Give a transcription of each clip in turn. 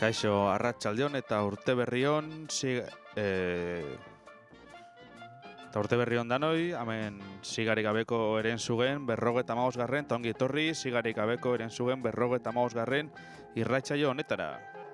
Kaixo, arratsaldeon eta urte berrion, eta urte berrion danoi, hemen sigarik gabeko eren zugen 55garren, eta ongi etorri, sigarik gabeko eren zugen 55garren irratsaio honetara.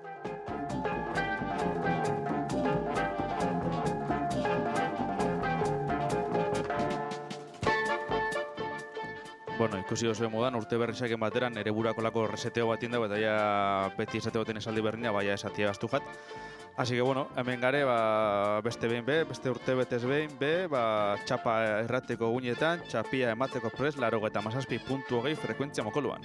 Bueno, ikusi duzuen modan, urte berrizaken bateran nere burakolako reseteo bat inda, eta ja beti esate baten esaldi berrina, baina esatia gaztu jat. Así que, bueno, hemen gare, beste behin be, beste urte betez behin be, txapa errateko guinetan, txapia emateko prest, 97.8 frekuentzia mokoluan.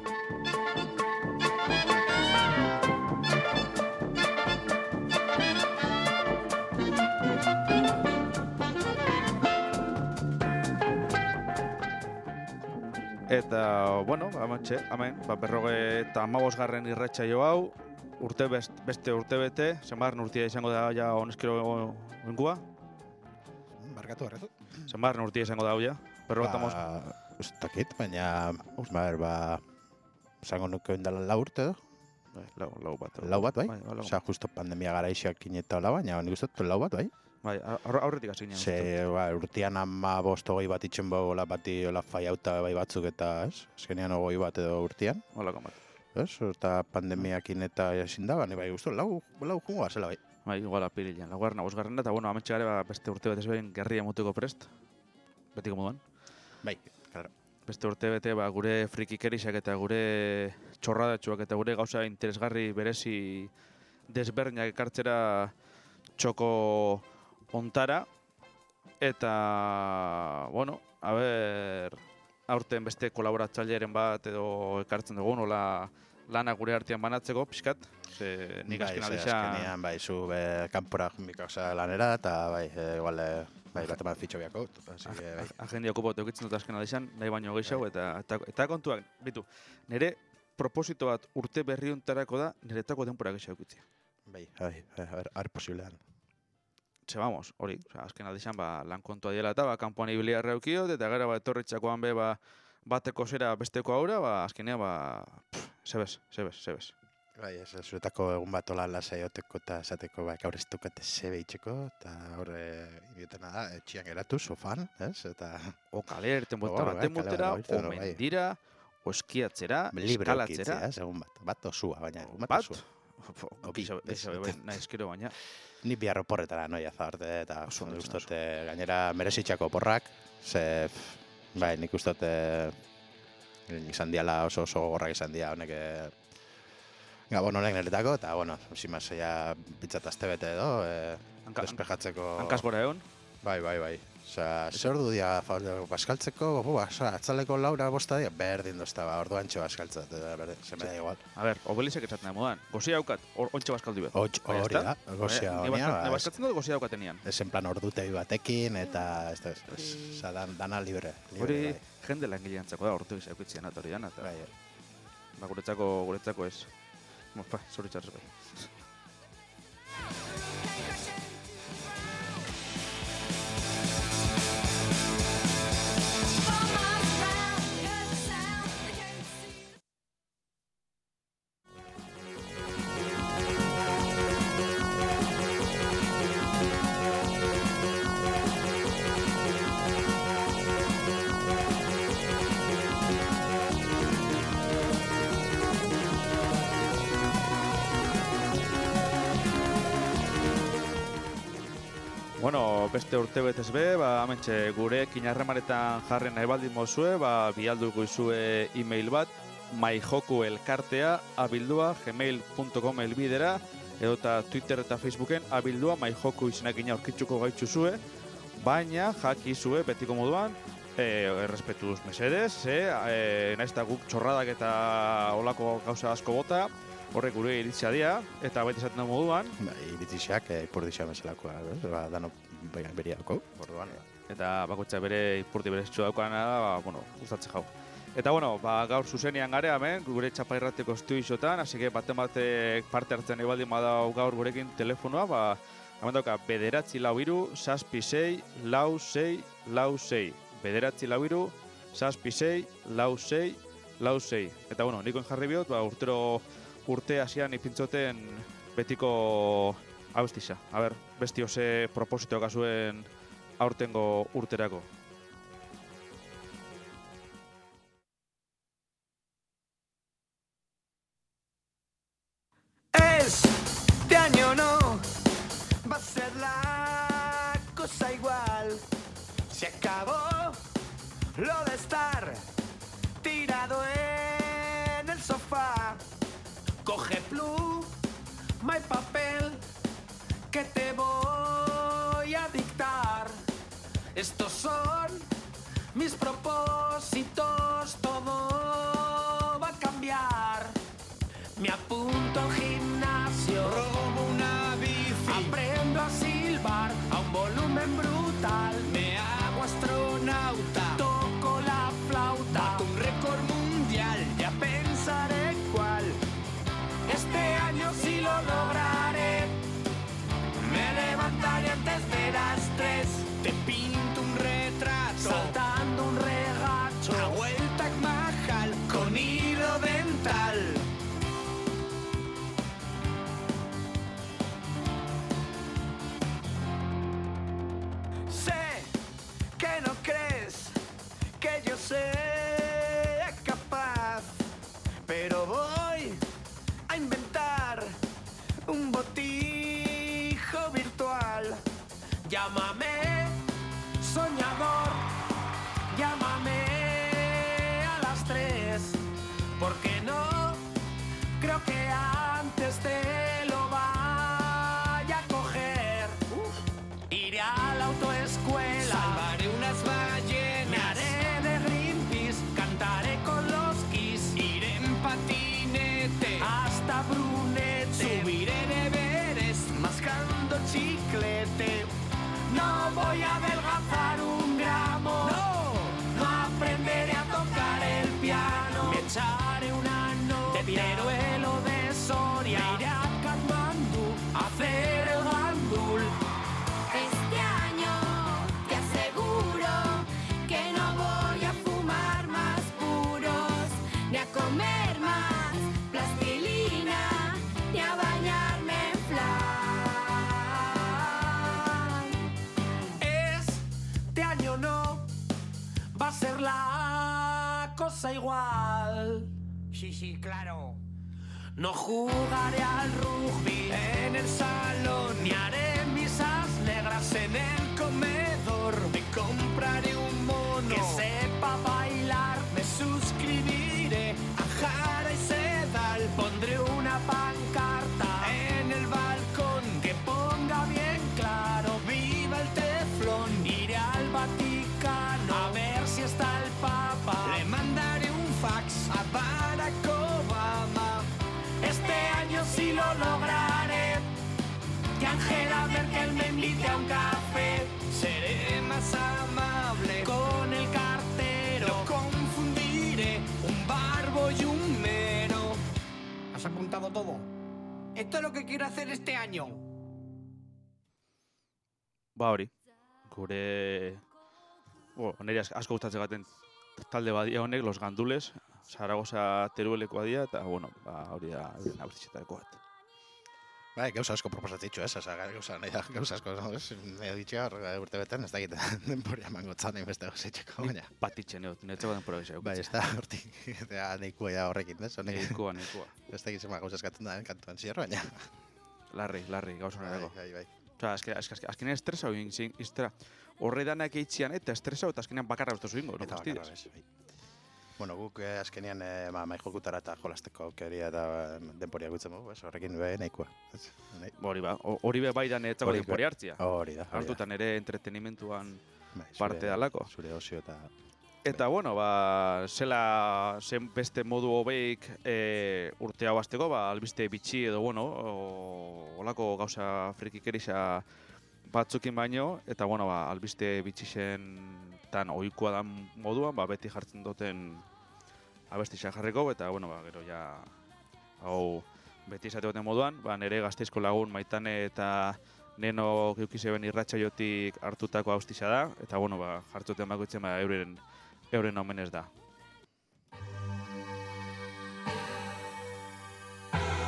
Eta, bueno, hemen, 55garren irratsaio hau, beste urte bete, zenbarren urtia izango da ja honezkero ingua? Barkatu. Zenbarren urtia izango da hau ja? Ez dakit, baina zango nuke indala 4 urte edo? Lau bat. Lau bat, bai? Osa, justo pandemia garaixiak ineta hola, baina nik uste lau bat, bai? Bai, aurretik hasi ginen. Ze, urtean 15-20 bat itxen bola bati hola faiauta bai batzuk eta, ez? Azkenean 20 bat edo urtean. Hola, bat. Ez? Eta pandemiakin eta jasin da, bai guztu, lau jungo zela, bai. Bai, igual apirilean, 5garren, eta bueno, ametxe gare beste urte betez behin gerria muteko prest. Betiko moduan. Bai, claro. Beste urte bete gure frikikerisak eta gure txorradatxuak eta gure gauza interesgarri berezi desberdinak ekartzera txoko ontara. Eta, bueno, aurten beste kolaboratzailearen bat edo ekartzen dugu, nola lana gure artean banatzeko, pixkat. Nik azken aldizan... Azkenean, bai, zu kanpora mikauza lanera, eta bai, igual, bat eman fitxo biako. Agendia okupatu eukitzen dut azken aldizan, nahi baino gehiago, eta kontuak, bitu, nire proposito bat urte berriuntarako da, niretako denpora gehiago eukitzea. Bai, posiblean. Vamos, hori, azken aldizan lan kontua diela eta kanpoan ibilia erreukiot, eta gara etorritxakoan be bateko zera besteko aura, azkenean zebez. Bai, zuretako egun bat hola lasai oteko eta esateko gaur ez dukate zebe itxeko, eta horre inietena da, etxian geratu, sofan, ez? Eta... O kale erten buelta baten multera, o mendira, o eskiatzera, eskalatzera. Egun bat osua, baina egun bat osua. Naizkero baina. Ni bihar oporretara noia zaarte, eta ustote gainera merezitxako oporrak, ze, bai, nik ustote izan diala oso gorrak izan dia honek Gabon honek niretako, eta, bueno, simaz, ja, bitzat azte bete edo, despejatzeko... Hankaz gora egon? Bai. Osa, zer du dia, baskaltzeko, atzaleko laura bosta dia, berdin dozta, orduan txo baskaltzat, se me da igual. A ber, obelizek esaten da modan, gozia haukat, ontxe baskaldu behar. Hori da, gozia honia. Ne baskaltzen dut gozia haukaten nian. Ez en plan ordutei batekin, eta, oza, dana libre. Hori, jende langileantzako da, ordu gizia haukitzean atorian, eta... Guretzako ez. Zoritxarrez bai. Bueno, beste urte betez be, hementxe gure kinarremaretan jarren nahi baldin mozue, bialduko izue e-mail bat, maijokuelkartea@gmail.com elbidera, edota Twitter eta Facebooken abildua maijoku izenakina aurkitzuko gaitzuzue, baina jakizue betiko moduan, errespetuz mesedez, nahiz eta guk txorradak eta olako gauza asko bota, horrek gure iritzia dira, eta baita esaten da moduan. Iritziak, ipurdixea meselakoa, dano beriako, orduan. Eta bakoitza bere ipurdi berezitxua daukana, gustatze jau. Eta bueno, gaur zuzenean gare hemen, gure txapa irrateko estudiotan, así que baten batek parte hartzen nahi baldin badau gaur gurekin telefonoa, hemen dauka 943-46-46-46. 943-46-46-46. Eta bueno, nikoen jarri bihot, urtero urte hasian ipintzoten betiko abestixa. A ber, besti ose propositoak azuen aurtengo urterako. Este año no va a ser la cosa igual. Se acabó lo de estar tirado en el sofá. Coge pluma y papel que te voy a dictar. Estos son mis propósitos, todo va a cambiar. Me apunto al gimnasio, robo una bici, aprendo a silbar a un volumen brutal. Me hago astronauta, toco la flauta, bato un récord mundial, ya pensaré cuál. Este año sí lo lograré. Me levantaré antes de las 3. Te pinto un retrato, saltando un regacho, a vuelta Taj Mahal con hilo dental. Sé que no crees que yo sea capaz, pero voy a inventar un botijo virtual. Llámame soñador, llámame a las 3, porque no creo que antes te lo vaya a coger. Iré a la autoescuela, salvaré unas ballenas, me haré de Greenpeace, cantaré con los Kiss, iré en patinete hasta Brunete, subiré de Everest mascando chiclete. No voy a adelgazar un gramo, no aprenderé a tocar el piano, me echaré una nota de Teruelo de Soria, me iré a Katmandú a hacer el gandul. Este año te aseguro que no voy a fumar más puros, ni a comer más plastilina, ni a bañarme en flan. Este año no va a ser la cosa igual. Sí, claro. No jugaré al rugby en el salón, ni haré misas negras en el comedor. Me compraré un mono que sepa bailar, me suscribiré a Jara y Sedal. Pondré una pancarta en el balcón que ponga bien claro: viva el teflón. Iré al Vaticano a ver si está el Papa. Le mandaré un fax a Barack Obama. Este año sí lo lograré, que Angela Merkel me invite a un café. Seré más amable con el cartero, lo confundiré, un barbo y un mero. ¿Has apuntado todo? Esto es lo que quiero hacer este año. Ba hori, gure... nire asko gustatzen gaten talde badia honek, Los Gandules, Zaragoza Teruelekoa dira, eta, hori da abestitxetareko bat. Bai, gauza asko proposatzen ditu, ez? Gauza asko, no? Nire ditxea, urte beten, ez dakit denbora emango txan beste gauzeitzeko, baina. Patitzen, niretzeko denbora gizea. Bai, ez da, hortik, nahikoa da horrekin, ez? Nahikoa. Ez dakit zema gauza eskatzen da, kantuan zierro, baina. Larri, gauza nerako. Bai. Osa, azkenean estresa hori iztera. Horre danak eitzian eta estresa eta azkenean bakarra uste zuingo, no? Eta bakarra bez, bai. Bueno, guk azkenean maijokutara eta jolasteko aukeria eta denporia gutzen dugu, horrekin nahikoa. Hori be bai da netzako denpori hartzia. Hori da. Hartutan ere entretenimentuan parte dalako. Zure osio eta... Eta, zela zen beste modu hobeik urte hau azteko, albiste bitxi edo, olako gauza frikikerisa batzukin baino, eta, albiste bitxixen tan ohikoa da moduan, beti jartzen duten abestisa jarriko, eta, gero ja, hau beti izate duten moduan, nire Gasteizko lagun Maitane eta Neno geukizeben irratsaiotik hartutako abestisa da, eta, jartzuten bakoitzen euren omenez da.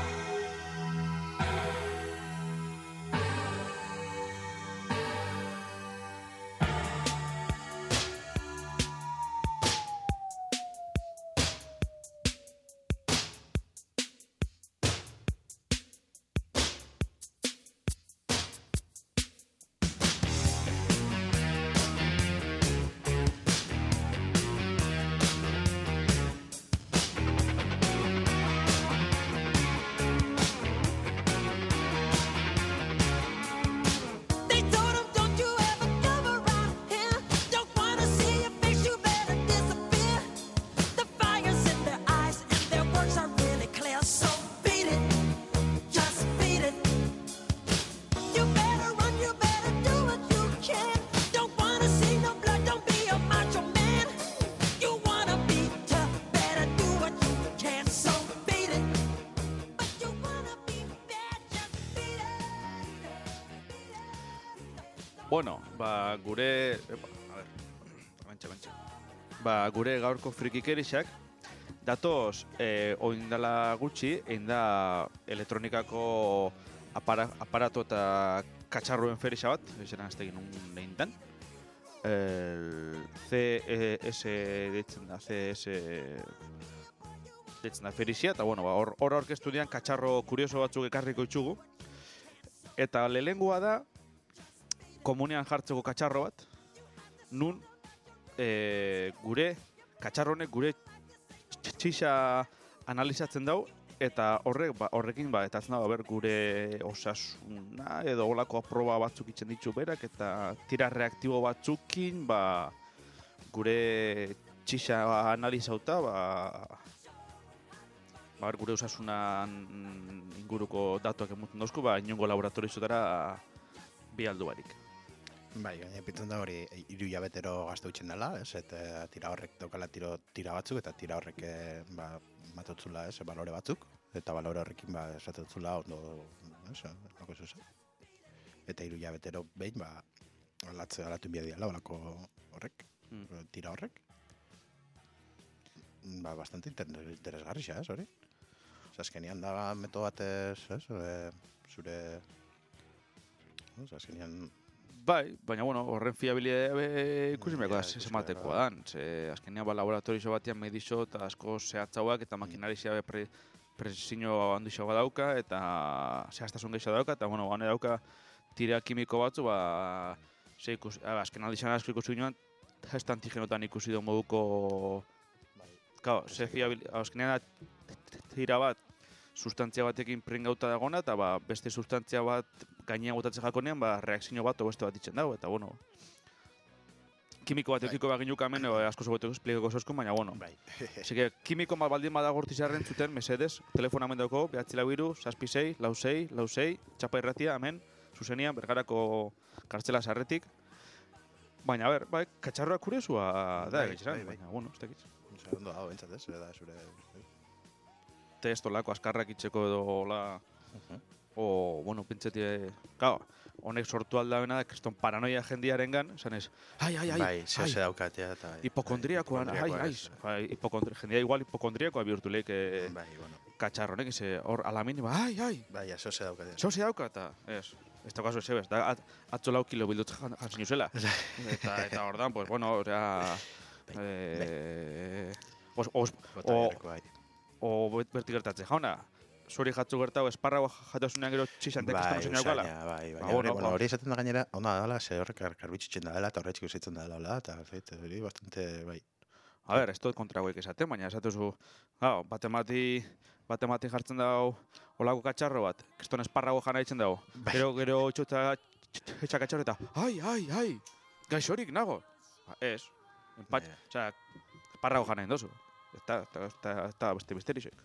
Bueno, gure... a ver, bantxe. Gure gaurko frikikerixak, datoz, oindala gutxi, egin da elektronikako aparato eta katxarroen ferixa bat, izan ez tegin nehin dan. CS deitzen da ferixia, eta bueno, hor aurkeztu dian katxarro kurioso batzuk ekarriko itxugu. Eta lehengoa da, komunean jartzeko katxarro bat, nun gure katxarronek gure txixa analizatzen dau, eta horrekin eta atzen dago gure osasuna edo olako aproba batzuk itzen ditu berak, eta tira reaktibo batzukin gure txixa analizauta, gure osasunan inguruko datuak emuten dauzku, inongo laboratoriozotara bi aldu barik. Bai, gaina pintzen da hori 3 hilabetero gazte utxen dela, eta tira horrek daukala tira batzuk, eta tira horrek matotzula, balore batzuk, eta balore horrekin esatotzula ondo, lako zuza. Eta 3 hilabetero behin, alatu inbia diala, olako horrek, tira horrek. Bastante interesgarri xa, hori. Azkenian da metodo batez, zure... Azkenian... Bai, baina bueno, horren fiabilidade ikusi meko da, sematekoa dan. Azkenean laboratorio batian medixo eta asko zehatzauak eta makinarizia presizio handixo dauka eta zehaztasun gehiago dauka eta bueno, gane dauka tira kimiko batzu, azken aldizan asko ikusi ginoan, test antigenotan ikusi du moduko... Claro, azkenean tira bat sustantzia batekin pringauta dagona eta beste sustantzia bat gainean botatzen jakonean reakzio bat o beste bat itzen dago eta bueno kimiko bat eukiko baginuk hemen asko zobeteko esplikeko zozko, baina bueno así que kimiko bat baldin badago hortizarren zuten mesedez, telefona hemen dauko 946-66-66 txapa irratia hemen zuzenian bergarako kartzela sarretik baina katxarroa kuriosua da egitzeran, baina bueno, ez dakit ondo dago bentsatez, da zure... Test olako askarrak itxeko edo hola... bueno, pentsetie... Claro, honek sortu aldabena da, kriston paranoia jendiaren gan, esan ez... Ai, zehose daukatea eta... Hipokondriakoan, jendia igual hipokondriakoa bihurtu lehik katxarronek, hor alamin, ai... Bai, zehose daukatea. Zehose daukata, ez. Ez daukazu ez ebez, atzo lau kilo bildutze jantzin uzela. Eta hor dan, pues, bueno, osea... O berti gertatze jauna, zuri jatzu gertau esparrago jatasunean gero txixantek estamuzin jaukala. Bai, hori esaten da gainera, ona dela, ze horrek karbitxitzen da dela, eta horretxik usitzen da dela, eta hori bastante, bai. A ver, ez dut kontragoik esaten, baina esatuzu, batemati jartzen dago olako katxarro bat, kriston esparrago jana ditzen dago. Gero itxota etxa katxarro eta, ai, gaixorik nago. Ez, osea, esparrago jana indozu. Eta beste misterixek.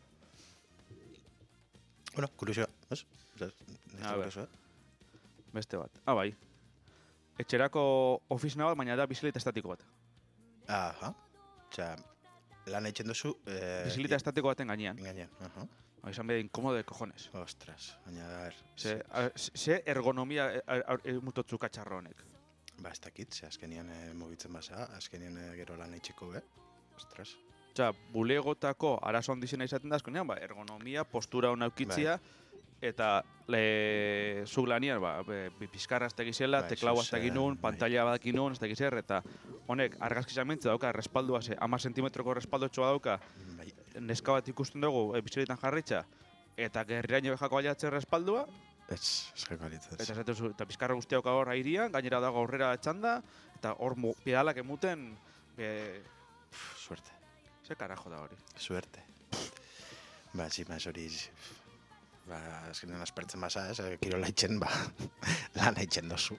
Bueno, kuriosioa, ez? Beste bat. Bai. Etxerako ofizina bat, baina da bizilita estatiko bat. Aha. Osea, lan egiten duzu... Bizilita estatiko baten gainean. Izan behar inkomodo de cojones. Ostras, baina da... Ze ergonomia mutotzu katxarro honek. Ez dakit, azkenian mugitzen basa, azkenian gero lan egiteko, Ostras. Osea, bulegotako arazo handizena izaten da azkenean, ergonomia, postura hona eukitzia, eta zuk lanian, pizkarra ez tegizela, teklau ez teginun, pantalla badakinun, ez tegizer, eta honek argazkizamentza dauka, respaldua, 10 centimetroko respaldotxoa dauka, neska bat ikusten dugu, bizilitan jarritxa, eta gerriaino behako baliatzen respaldua, eta pizkarra guztiak hor airian, gainera dago aurrera txanda, eta hor pedalak emuten, suerte. Ze karajo da hori. Suerte. Zimaz hori... azkenean aspertzen basa, kirola itxen, lan itxen dozu.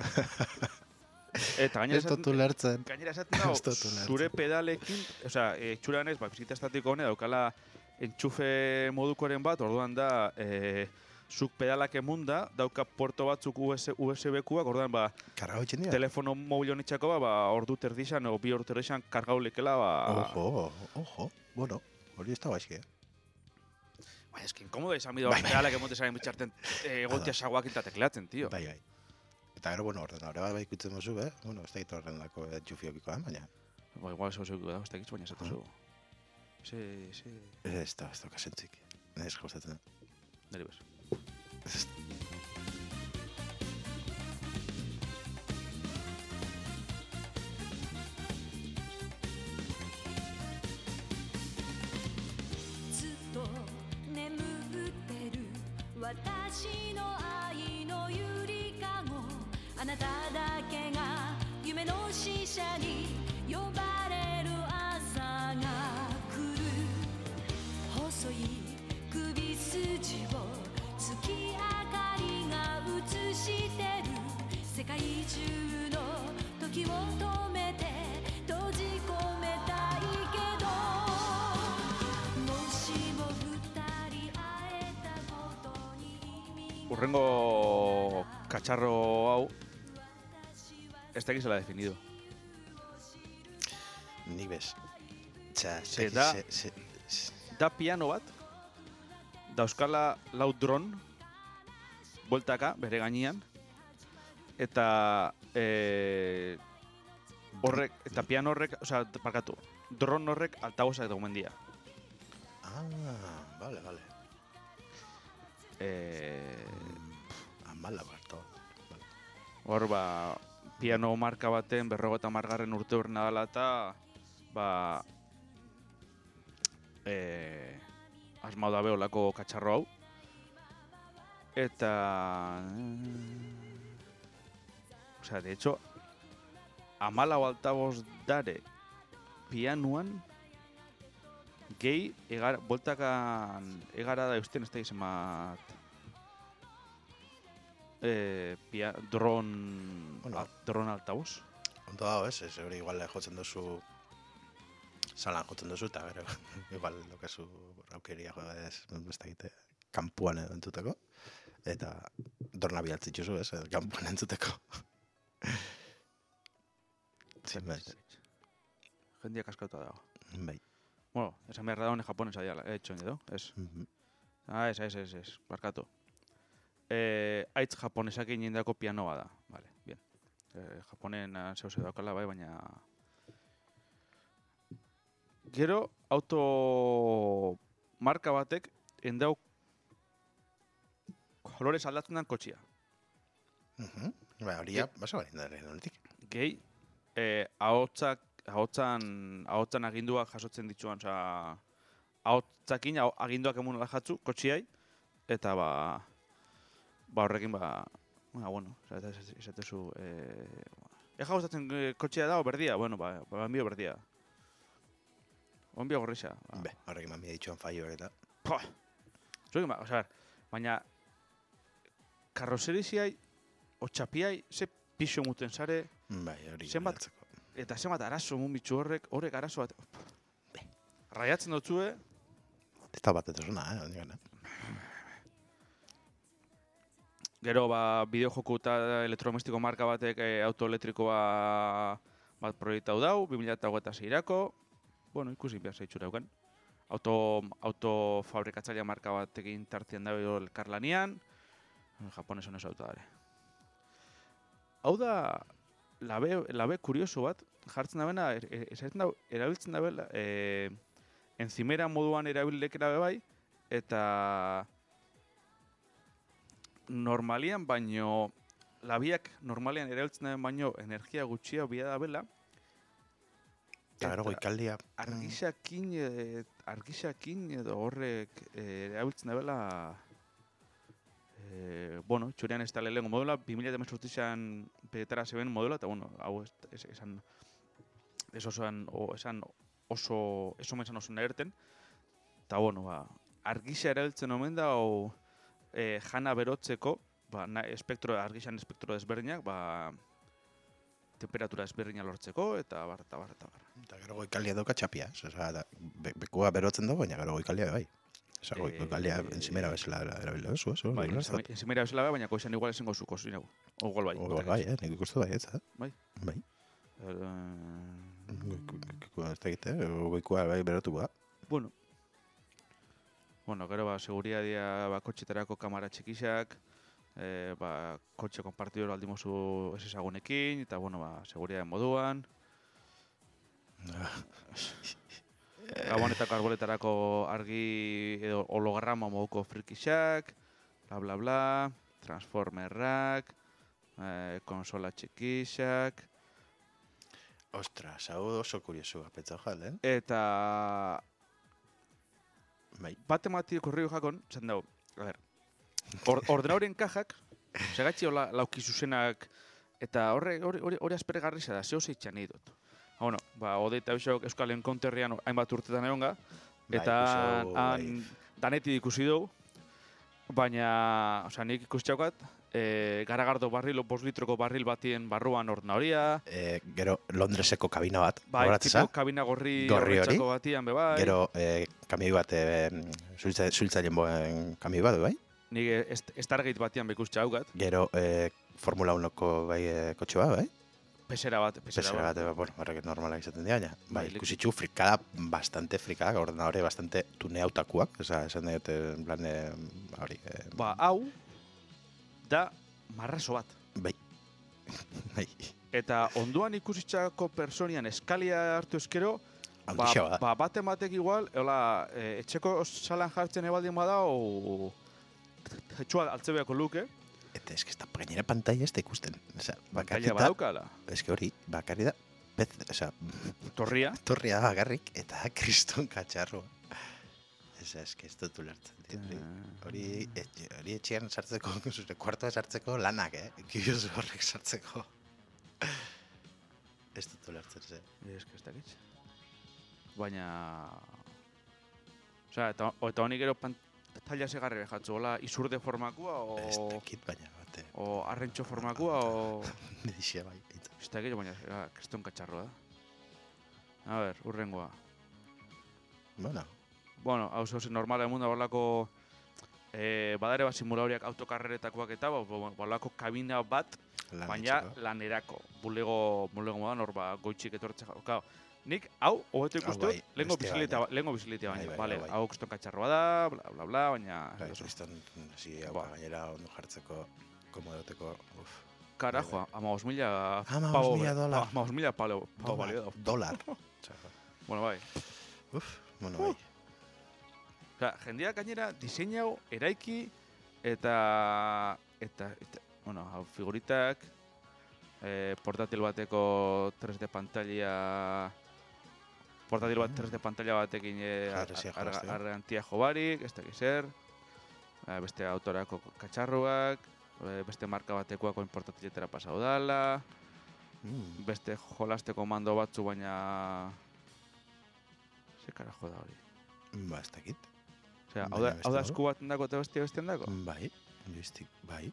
Eta gainera esaten dago, zure pedalekin, osea, txuran ez, bizita estatiko hone daukala entxufe modukoren bat, orduan da, zuk pedalak emunda, dauka puerto batzuk USB-kuak, orduan kargau itxen dira? Telefono mobil honitxako ordu terdixan, o 2 ordu terdixan kargau lekela, Ojo, bueno, hori ez da baixki, Baina, eskin, komodo izan bidea pedalak emonte zaren bitxarten egotia saguak eta tekleatzen, tio. Bai. Eta gero, bueno, ordenadore bat ikutzen duzu, bueno, ez da egiten horrendako txufiokikoa, baina... Ba, igual zeu da, ez da baina esatu zeu. Ez da kasentzik. Ez gustatzen. Neri bez. Urrengo katxarro hau ez dakiz zela definido. Ni bez. Da piano bat, dauzkala lau dron, bueltaka, bere gainean, eta horrek, eta piano horrek, osea, parkatu, dron horrek altabozak dugu mendia. Vale. Amala barto. Hor, ba, piano marka baten 50. urte urrena dela eta, ba, asmau dabe olako katxarro hau. Eta... Osea, de hecho, 14 altaboz dare pianuan gehi boltakan egara da eusten ez da izan bat dron altaboz. Ondo dago, ez hori igual jotzen duzu salan jotzen duzu eta gero igual lokazu aukeria ez da egite kanpuan entzuteko eta dorna bialtzitzuzu, ez, kanpuan entzuteko. Jendiak askauta dago. Bai. Bueno, esan behar da hone japonesa diala, etxoen edo, ez? Ez, barkatu. Aitz japonesak egindako piano bada, vale, bien. Japonen zehose daukala bai, baina... Gero, auto marka batek endau kolorez aldatzen den kotxia. Ba, hori ja, baso barin da honetik. Gehi, ahotsan aginduak jasotzen dituan, oza, ahotsakin aginduak emun jatzu, kotxiai, eta ba horrekin, bueno, esatezu, ega gustatzen kotxia da o berdia? Bueno, ba, enbio berdia. Enbio gorrixa. Horrekin mami ditxuan fallo eta. Zuekin, baina, karroseriziai, o txapiai, ze pixo muten zare, zenbat, eta zenbat arazo mun bitxu horrek arazo bat, raiatzen dutzue. Ez da bat etuzuna, Gero, bideojoku eta elektrodomestiko marka batek autoelektrikoa bat proiektau dau, 2026-erako, bueno, ikusi behar zeitzura euken. Autofabrikatzailea marka batekin tartian dago elkarlanian, japones honez auto dare. Hau da, labe kurioso bat, jartzen da bena, erabiltzen da bela, enzimera moduan erabilekera bai, eta normalian baino, labiak normalian erabiltzen da baino, energia gutxia bia da bela, eta gero goikaldia. Argisakin edo horrek erabiltzen da bela, bueno, txurian ez da lehengo modula, 2018an petara zeben modula, eta bueno, hau esan oso nerten, eta bueno, argisa erabiltzen omen da, jana berotzeko, argisan espektro desberdinak, temperatura desberdina lortzeko, eta bar. Eta gero goikaldia dauka txapia, bekua berotzen dago, baina gero goikaldia bai. Esa goikaldia enzimera bezala erabila duzu, eso. Bai, enzimera bezala baina koizan igual esengo zu kozinau. Ogol bai. Ogol bai, nik ikustu bai, ez, Bai. Bai. Ez da egite, goikua bai berotuko da. Bueno, gero seguriadia kotxetarako kamara txikixak, kotxe konpartidor aldimozu ez ezagunekin, eta, bueno, seguridade moduan. Gabonetako arboletarako argi edo holograma moduko frikixak, bla, bla, bla, transformerrak, konsola txikixak. Ostras, hau oso kuriosu, apetza jalen. Eta Bai. bate mati korrio jakon, zan dago, a ver, ordenauren kajak, segatzi hola lauki zuzenak, eta hori aspergarri da, zeo zeitxan nahi dut. Bueno, Ode eta Bisok Euskal Encounterrean hainbat urtetan egonga, eta han danetik ikusi dugu, baina, nik ikusi txaukat, garagardo barril, 5 litroko barril batien barruan ordenadoria. Gero Londreseko kabina bat, Bai, tipo kabina gorri horretxako batian, bai. Gero kamioi bat, zuiltzailen boen kamioi bat, bai? Nik Stargate batian bekus txaukat. Gero Formula 1ko kotxe bat, bai? Pesera bat. Bueno, horrek normala izaten dira, bai, ikusitxu frikada, bastante frikada, ordenadore bastante tuneautakuak, esan dut, en plan, hori. Hau, da marrazo bat. Bai. Eta onduan ikusitxako personian eskalia hartu eskero, baten batek igual, etxeko salan jartzen ebaldien bada, etxua altzebeako luke. Eta eski ez da gainera pantalla ez da ikusten. Pantalla badaukala. Eski hori, bakarri da, Torria da bakarrik, eta kriston katxarroa. Eski ez dut ulertzen. Hori etxean sartzeko, zure kuartoa sartzeko lanak, Kioz horrek sartzeko. Ez dut ulertzen, ze. Eski ez dakitz. Baina... eta honik gero pantalla segarri behatzu, hola izurde formakua, Ez dakit, baina bate. O arrentxo formakua, Nedixia bai. Ez dakit, baina kriston katxarroa da. A ber, urrengoa. Bueno, hau zauzen normala emunda horlako badare bat simulauriak autokarreretakoak eta horlako kabina bat, baina lanerako. Bulego modan hor goitxik etortzea. Nik hau, hobetu ikustut, lehenko bizilitea baina. Bale, hau kriston katxarroa da, bla, bla, bla, baina... Kriston, gainera ondo jartzeko, komodoteko, Karajo, $5,000 palo balio da. Dolar. Bueno, bai. Bueno, bai. Jendeak gainera diseinau, eraiki, eta bueno, figuritak, portatil bateko 3D pantalla, portatil bat 3D pantalla batekin argantia jobarik, ez dakiz zer, beste autorako katxarruak, beste marka batekoako portatiletera pasau dala, beste jolasteko mando batzu, baina... Ze karajo da hori? Ez dakit. Hau da esku baten dako eta bestean dako? Bai, joystick, bai.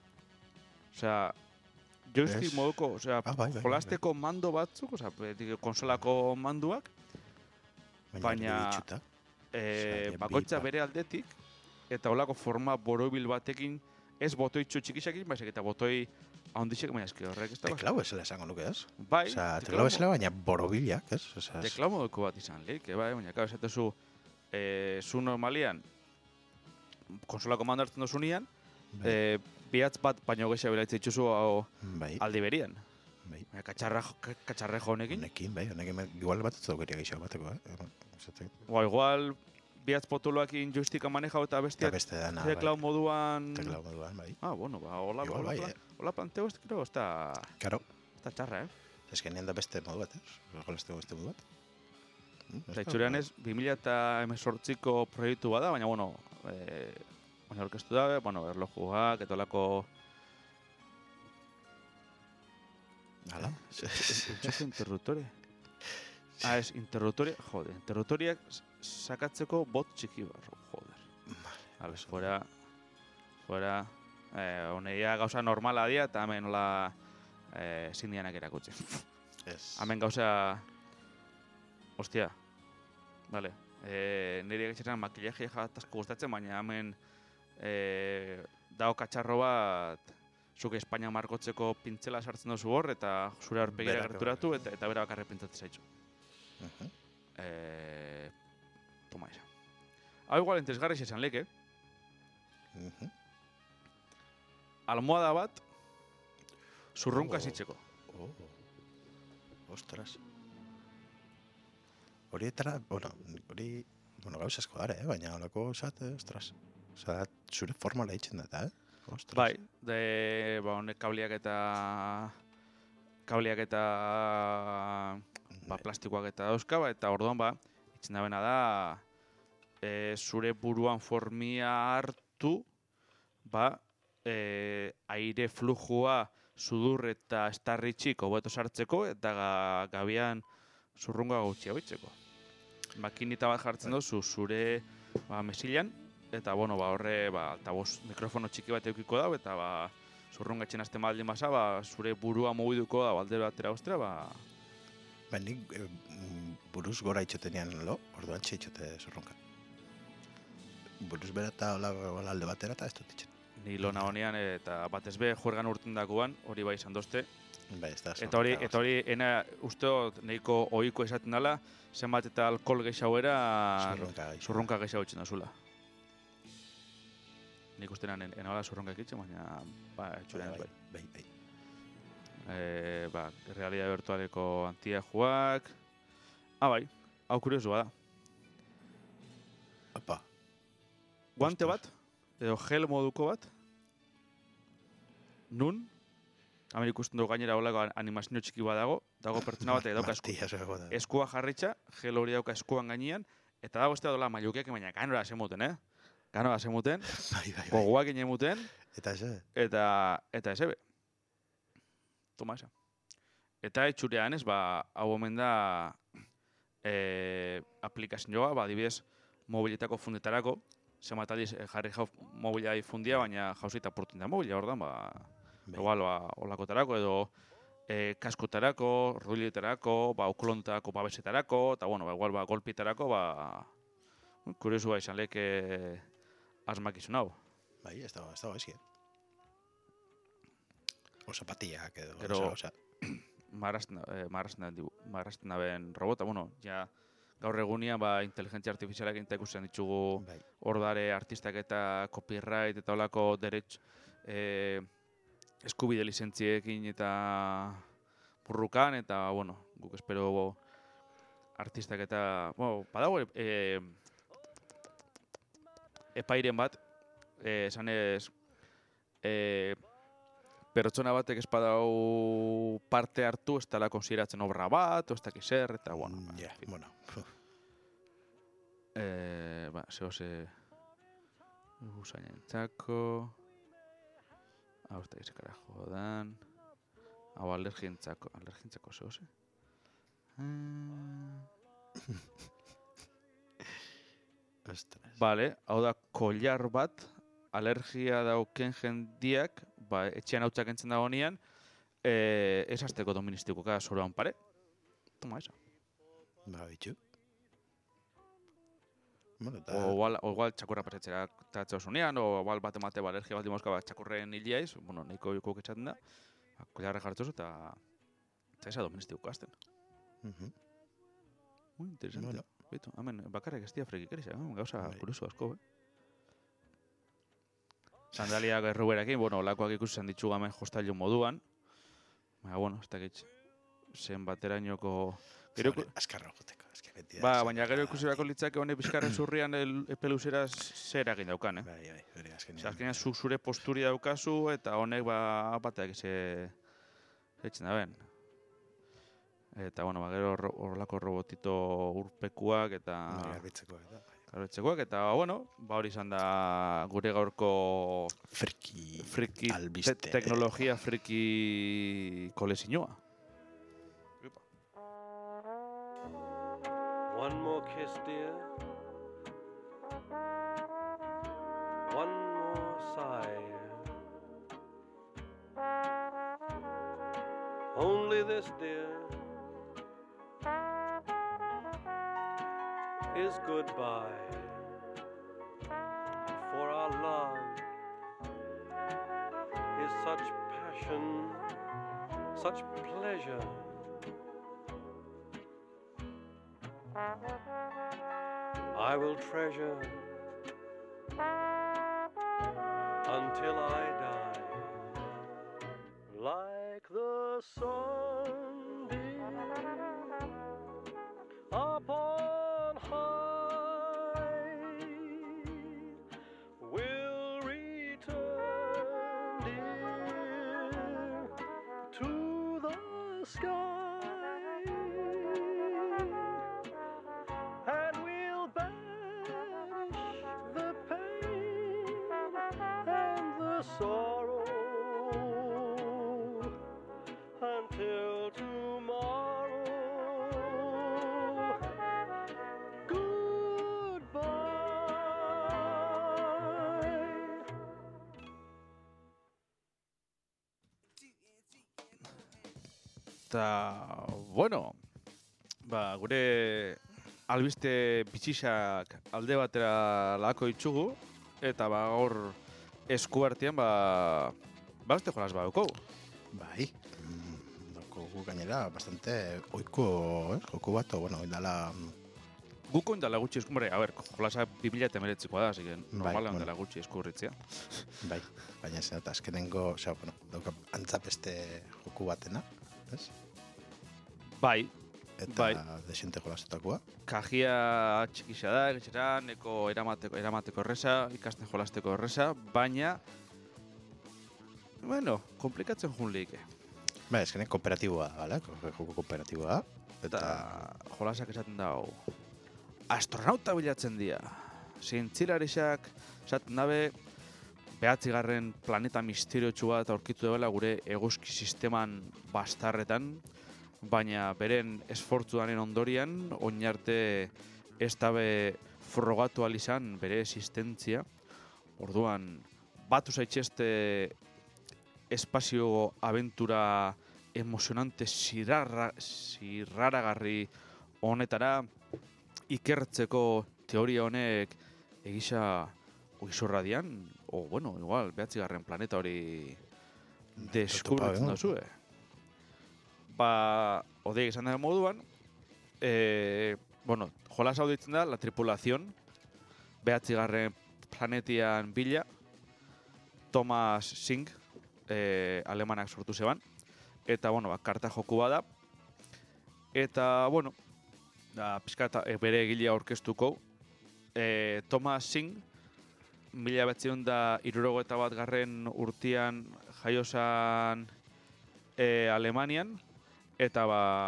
Joystick moduko, jolasteko mando batzuk, konsolako manduak, baina bakoitza bere aldetik, eta holako forma borobil batekin, ez botoitxo txikisakin, baizik eta botoi ahondixek, baina eski horrek ez da. Teklau esela esango nuke ez? Bai. Teklau esela baina borobilak, ez? Teklau moduko bat izan leik, bai, baina kau esatezu, zu normalian, konsolako mando hartzen dozunean, bihatz bat baino gehiago belaitza itxuzu aldi berian. Katxarrejo honekin. Honekin, igual bat ez daukeria gehiago bateko, Igual, bihatz potoloakin joysticka manejau eta bestiak teklau moduan... Teklau moduan, bai. Bueno, hola planteo ez, creo, ez da txarra, Ez que nien da beste modu bat, golazteko beste modu bat. Eta itxurean ez, 2018ko proiektu bada, baina, bueno, orkestu da, erlojuak, eta olako... Hala? Utsatzen interruptore. Ez, interruptoriak sakatzeko bot txiki barro, joder. Fuera, honeia gauza normala dia, eta hemen hola zindianak erakutsi. Hemen gauza... Ostia, vale. Nire gaitxeran makillaje jatazko gustatzen, baina hemen dao katxarro bat zuk Espainia margotzeko pintzela sartzen duzu hor, eta zure aurpegira gerturatu, eta bera bakarrik pintzatzen zaitzu. Toma esa. Hau igual entresgarri esan leke. almohada bat zurrunka zitzeko. Ostras. Horietara, bueno, gauz asko dara, baina holako gauzat, ostras. Osa, zure formala itxen da, Ostras. Bai, honek kabliak eta plastikoak eta dauzka, eta orduan itxen da bena da zure buruan formia hartu, aire flujua sudur eta estarritxik hobeto sartzeko eta gabian zurrunga gutxi hauitzeko. Makinita bat jartzen duzu zure mesilan, eta horre altaboz mikrofono txiki bat eukiko da, eta zurrunga etxen azten baldin basa, zure burua mugiduko da, aldero atera ostera, Nik buruz gora itxotenean orduan txe itxote zurrunka. Buruz bera eta alde batera eta ez dut itxen. Ni lona honean eta batez be juergan urten dakuan, hori bai izan dozte. Bai, ez da. Eta hori, ena usteot nahiko ohiko esaten dela, zenbat eta alkohol gehiagoera zurrunka gehiago itxen dazula. Nik ustean enala zurrunka ikitzen, baina etxurean ez bai. Bai. Realidade virtualeko antiajuak. Bai, hau kuriosua da. Opa. Guante bat, edo gel moduko bat, nun, hemen ikusten dugu gainera holako animazio txiki bat dago pertsona bat dauka eskua jarritxa, gel hori dauka eskuan gainean, eta dago ez da dola maiukeak, baina ganora zemuten, Ganora zemuten, gogoak inemuten, eta ez ebe. Toma esa. Eta etxurean ez, hau omen da aplikazioa, adibidez, mobiletako fundetarako, zenbat aldiz jarri mobilai fundia, baina jauzita portin da mobila, ordan, igual, olakotarako edo kaskotarako, ruiletarako, okulontarako, babesetarako, eta, igual, golpitarako, kuriosua izan leke asmakizun hau. Bai, ez da gaizki. O zapatiak edo, osa. Marrazten daben robota, ja gaur egunia inteligentzia artifizialak eta ikusten ditugu ordare artistak eta copyright eta olako eskubide lizentziekin eta burrukan, eta, guk espero artistak eta, badago epairen bat, esanez, pertsona batek ez badau parte hartu, ez dela konsideratzen obra bat, ez dakiz zer, eta, zehose gusainentzako, hau ez dakiz ekara jodan, hau alergientzako zehose. Bale, hau da kollar bat, alergia dauken jendiak, etxean hautzak entzen dago nian, ez azteko doministikoka zoroan pare. Toma esa. Bitxu. O igual txakurra pasetzera tatzea osunean, o igual bat emate alergia bat dimozka txakurren hiliaiz, nahiko joko ketxaten da, kollarra jartzoz eta eza doministikoka azten. Muy interesante. Bitu, hemen, bakarrik ez dia frekikeris, gauza kurioso asko, Sandaliak erruberakin, olakoak ikusten ditugu hemen jostailu moduan. Baina, ez dakit, zen baterainoko... Azkarra goteko, baina gero ikusirako litzake honek bizkarren zurrian epeluzera zer egin daukan, Bai, hori azkenean. Azkenean zure posturi daukazu eta honek bateak etzen da ben. Eta, gero horrelako robotito urpekuak eta... Garbitzekoak, eta, hori izan da gure gaurko... Friki albiste. Teknologia friki kolezinua. One more kiss, dear. One more sigh. Only this, dear, is goodbye. For our love is such passion, such pleasure. I will treasure until I die. the sun, dear, up on high, will return, dear, to the sky, and we'll banish the pain and the sorrow until tomorrow. Goodbye. Eta, bueno, gure albiste bitxisak alde batera lako itxugu, eta gaur eskuartean, beste jolas daukagu. Bai, daukagu gainera bastante oiko, joku bat, bueno, indala... Guko indala gutxi eskumare, jolasa 2019koa da, así que normala bueno. indala gutxi eskurritzea. Bai, baina ez da, azkenengo, bueno, dauka antzapeste joku batena, ez? Bai, Eta bai. desente jolastutakoa. Kajia txikisa da, egitxera, neko eramateko erresa, ikasten jolasteko erresa, baina, bueno, komplikatzen jun lehike. Bai, ezkenen kooperatiboa, bale? Joku kooperatiboa. Eta jolasak esaten dago, astronauta bilatzen dira. Zientzilarisak esaten dabe, 9. planeta misteriotsu bat aurkitu dela gure eguzki sisteman bastarretan, baina beren esfortzuaren ondorian, oinarte ez dabe frogatu izan bere existentzia. Orduan, batu zaitxeste espazio abentura emozionante zirraragarri honetara, ikertzeko teoria honek egisa oizorradian, o bueno, igual, 9. planeta hori deskubritzen duzue. Odei esan da moduan, bueno, jolas hau ditzen da, la tripulación, 9. planetian bila, Thomas Sink, alemanak sortu zeban, eta, bueno, karta joku bada, eta, bueno, pizkata bere egilea aurkeztuko, Thomas Sink, 1961 urtean jaiozan Alemanian, eta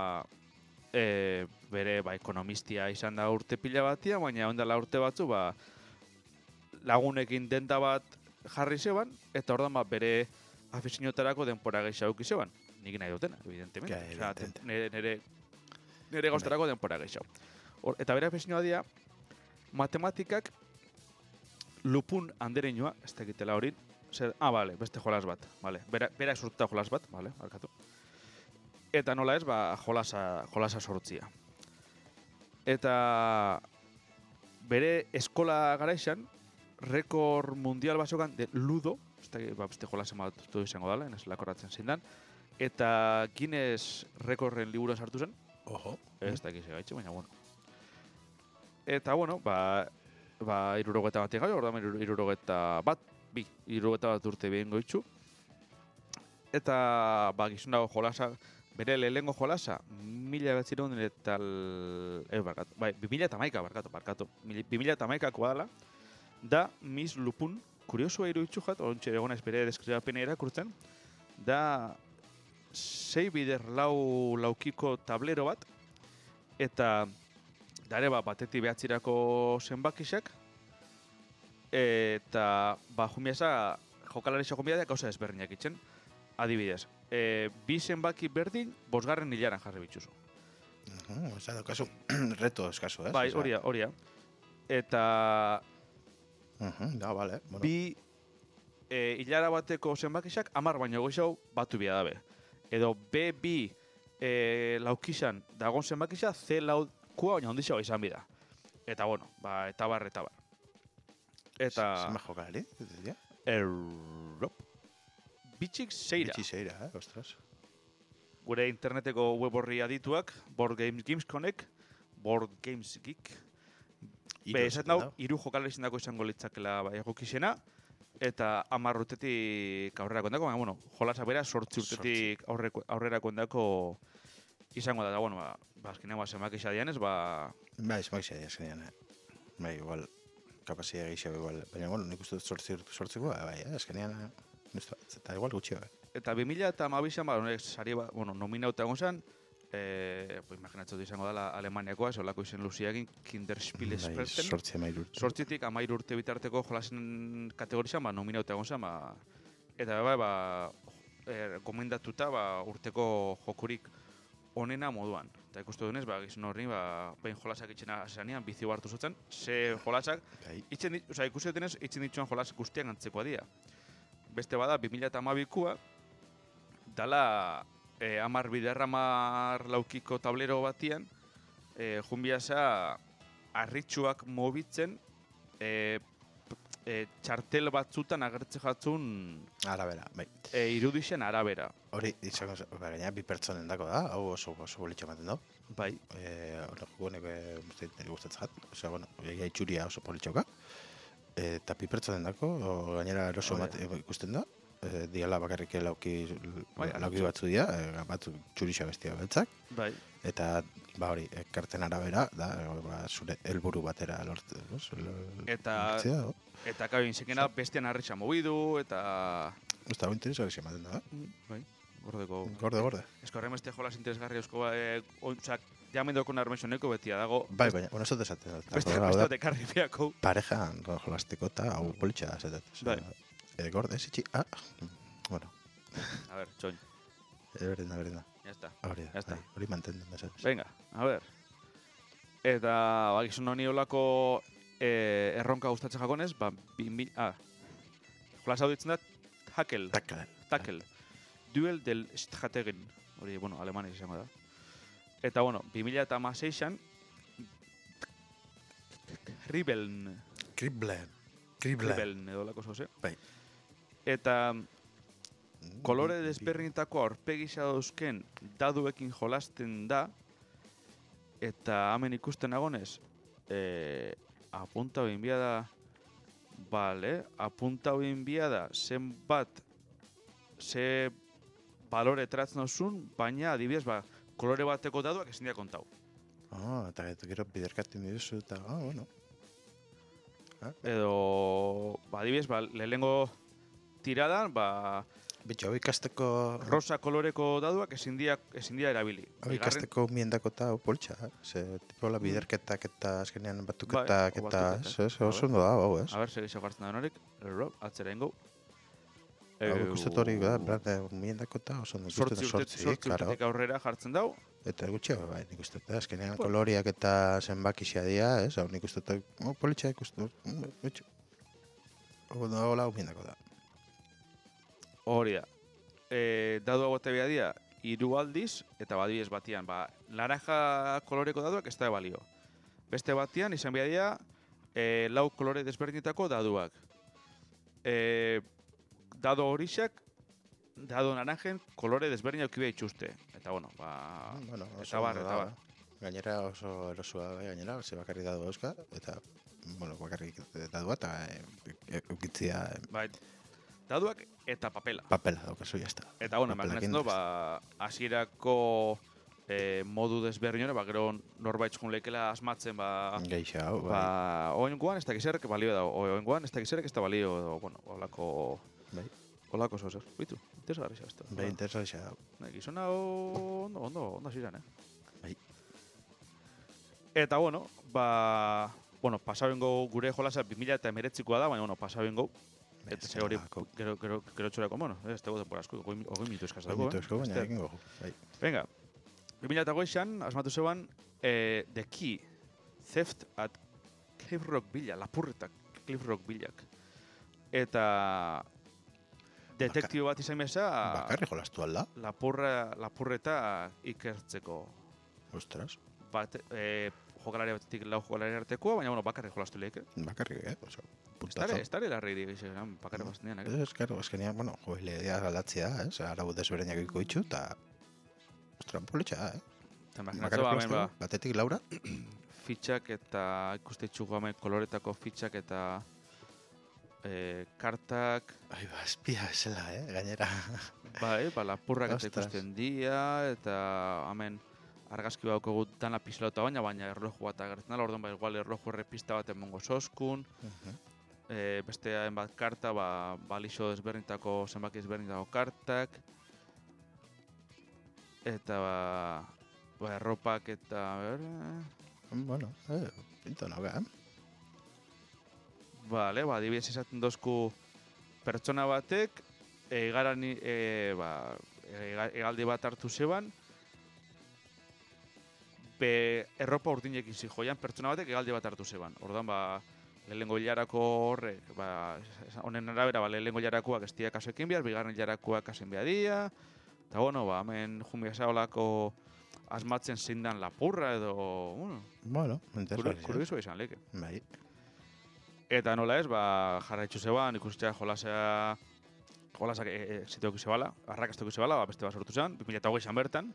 bere ekonomistia izan da urte pila batia, baina ondala urte batzu lagunekin denda bat jarri zeban, eta ordan bere afiziotarako denpora gehiago auki zeban. Nik nahi dutena, evidentemente. Nire gauztarako denpora gehiago. Eta bere afizioa dira, matematikak lupun andereinoa, ez dakitela hori, bale, beste jolas bat, bale. Bera sortuta jolas bat, bale, barkatu. Eta nola ez, jolasa sortzia. Eta bere eskola garaixan, rekord mundial basokan de Ludo, beste jolasen bat izango dala, ez lakoratzen zindan, eta Guinness rekorden liburua sartu zen. Ojo. Ez dakiz gaitxe, baina bueno. Eta bueno, 61 bat egai, orduan 61 bat urte behin goitzu. Eta gizun dago jolasa, bere lehengo jolasa, 2011koa dela, da Miss Lupun, kuriosua iruditu jat, ontxe egona bere deskribapena irakurtzen, da 6 bider laukiko tablero bat, eta dare batetik behatzirako zenbakisak, eta jumiasa, jokalarisa jumiadak gauza ezberdinak itzen. Adibidez, 2 zenbaki berdin, 5. hilaran jarri bitxuzu. Osa, daukazu, reto eskazu, ez? Bai, horia. Eta... Bale. 2 hilara bateko zenbakisak 10 baino goizau batu bia dabe. Edo B2 laukizan dagon zenbakisa C laukua baina ondizau izan bida. Eta bueno, eta bar. Eta... Zema jokalari? Bitxik seira. Bitxik seira, ostras. Gure interneteko web horri adituak, Board Games Connect, Board Games Geek. Esat nau, 3 jokalari izandako izango litzakela egokizena. eta 10 urtetik aurrerako ondako, baina, bueno, jolasa bera 8 urtetik aurrerako ondako izango da. Eta, bueno, azkenean, semak isa dianez, Bai, semak isa dianez, bai, igual, kapazia gehiago igual, baina, bueno, nik uste sortzeko, bai, azkenean, eta igual gutxio, Eta 2012an, sari nominauta egon zen, pues imaginatzen dut izango dela Alemaniakoa, solako izen luziagin, Kinderspielesperten. Sortzitik 13 urte bitarteko jolasen kategorizan, nominauta egon zen, eta gomendatuta urteko jokurik onena moduan. Eta ikustu dunez, gizon horri, behin jolasak itxena zanean, bizi hartu zutzen, ze jolasak, ikustu dutenez, itxen dituen jolas guztiak antzekoa dira. Beste bada, 2012koa, dala 10 bider 10 laukiko tablero batian, junbiasa arritxuak mobitzen, txartel batzutan agertze jatzun arabera, bai. Irudixen arabera. Hori, izango, gaina bi pertsonen dako da, hau oso bolitxo ematen da. Bai. Horrek gunek gustatzen jat, osea, bueno, egia itxuria oso politxoka. Eta bi pertsonen dako, gainera eroso ikusten da. Diala bakarrik lauki batzu dira, batzu txurixa bestia beltzak. Bai. Eta, hori, karten arabera, da, zure helburu batera lortu. Eta kabin zekena bestian arritxa mobidu, eta... Eta hau interesgarri ematen da, Bai, gordeko... Gorde. Esko horrem beste jolas interesgarri eusko, jamendoko narmesoneko betia dago... Bai, baina, bueno, ez dut esaten. Beste bat ekarri biako. Parejan jolasteko eta hau politxa esatet. Bai. Gorde, zitxi, bueno. A ver, txoin. Berena. Ya está. Hori mantenden da. Venga, a ver. Eta, gizun honi olako erronka gustatzen jakonez, jolas hau ditzen da, Tackle. Duel del Strategen. Hori, bueno, alemaniz izango da. Eta, bueno, 2016an, Kribeln edo lako zoze. Bai. Eta kolore desberdinetako aurpegisa dauzken daduekin jolasten da, eta hemen ikusten agonez, apunta behin da, apunta behin da, zenbat, ze balore tratzen duzun, baina adibidez, kolore bateko daduak ezin dira kontau. Eta gero biderkatzen diduzu, eta, bueno. Edo, adibidez, lehenengo tiradan, Bitxo, hau ikasteko... rosa koloreko daduak ezin dira erabili. Hau ikasteko miendako eta politxa, tipo la biderketak eta azkenean batuketak eta... Oso ondo da, hau, ez? A ber, segizio gartzen da honorik, atzera ingo. Hau ikustet hori, miendako eta oso ondo. Sortzi urtetik aurrera jartzen dau. Eta gutxio, bai, nik uste, azkenean koloriak eta zenbakixia dira, ez? Hau nik uste, politxa ikustu, gutxo. Hola, miendako da. Hori da. Dadu hau bia dira, 3 aldiz, eta badibidez batian, naranja koloreko daduak ez da balio. Beste batian, izan bia dira, 4 kolore desberdinetako daduak. Dado horixak, dado naranjen, kolore desberdinak ukibia itxuste. Eta, bueno, eta bar. Gainera oso erosua, gainera, ze bakarrik dadu euska, eta, bueno, bakarrik dadua, eta ukitzia... Bai, daduak eta papela. Papela, daukazu, jazta. Eta, bueno, imaginatzen du, hasierako modu desberdinore, gero norbait joan lehikela asmatzen, Geixa, hau, oengoan ez dakizerrek balio da, oengoan ez dakizerrek ez da balio, bueno, olako... Bai. Olako zozer. Bitu, interesgarri zazta. Bai, interesgarri zazta. Gizona ondo ziren, Bai. Eta, bueno, pasau ingo gure jolasa 2019koa da, baina, pasau ingo. Eta ze hori, gero txorako, bueno, ez tego denbora asko, 20 minutu eskaz dago, baina egin gogo. Venga, 2008an, asmatu zeban, The Key, Theft at Cliff Rock Villa, lapurretak Cliff Rock Villak. Eta detektibo bat izan meza... Bakarri jolastu alda? Lapurreta ikertzeko. Ostras. Jokalari batetik 4 jokalari artekoa, baina bakarri jolastu lehike. Bakarri, Ez dara larri dira, bakarri baztenean. Ez, karo, azkenean, joile dira aldatzea, arau desberenak ikuitxu, eta... Ostras, politxa, Bakarri jolastu, batetik Laura? Fitxak eta ikuste txugu hemen koloretako fitxak eta kartak, Ai, espia bezala, gainera. bai, lapurrak eta Ostras. ikusten dira, eta hemen argazki baukagu dana pixelauta baina erloju bat agertzen dela, orduan igual erloju errepista bat emongo soskun, beste hainbat karta, balixo desberdintako, zenbaki desberdintako kartak, eta erropak eta, Bueno, pinto noga, Vale, adibidez izaten dozku pertsona batek, hegaldi bat hartu zeban, erropa urdinekin zijoian, pertsona batek hegaldi bat hartu zeban. Orduan, lehenengo hilarako horrek, honen arabera, lehenengo hilarakoak ez dira kaso ekin behar, bigarren hilarakoak kaso behar dira, eta bueno, hemen jumia zaolako asmatzen zein dan lapurra edo, bueno, interesgarria. kurioso izan leke. Bai. Eta nola ez, jarraitzu zeban, ikustea jolasak ziteok izabala, arrakastok izabala, beste bat sortu zeban, 2008an bertan.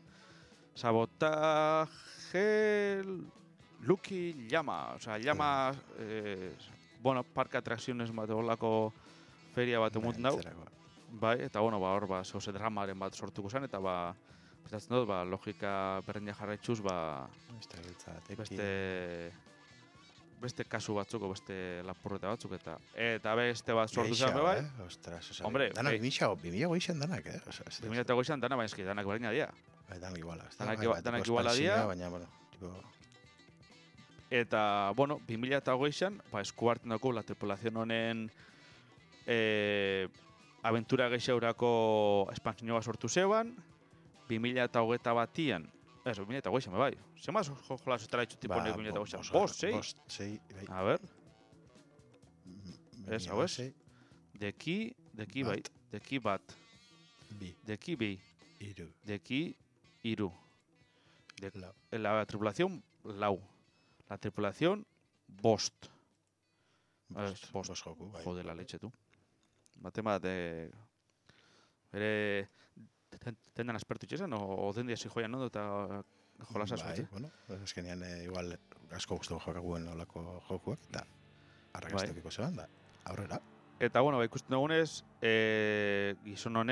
Sabotaje Lucky Llama, llama, parka atrakziones bat olako feria bat emut nau. Bai, eta hor, zehose dramaren bat sortuko zen, eta pentsatzen dut, logika berdina jarraitzuz, beste kasu batzuk, beste lapurreta batzuk, eta beste bat sortu zen, bai. Ostras, Hombre, danak 2008an danak, 2008an danak, baina danak berdina dira. Danak iguala. Danak iguala dira. Baina, bueno, tipo... Eta, 2008an, esku hartzen dugu la tripulación honen aventura geixaurako espantzioa sortu zeban, 2021an, 2008an, bai. Zema jolas estela itxu tipo 2008an? Bost, sei? bai. A ver. Ez, hau ez? Deki bai. Deki bat. Deki bi. Deki iru. La tripulación lau. La tripulación bost. Bost joku, bai. Joder la leche, tu. Bat, bere tendan aspertu itxesan, o den dia si joian ondo eta jolas asko, Bai, bueno, eskenean igual asko gustu jokaguen olako jokuak, eta arrakastekiko zeban, da, aurrera. Eta, ikusten dugunez, gizon hone,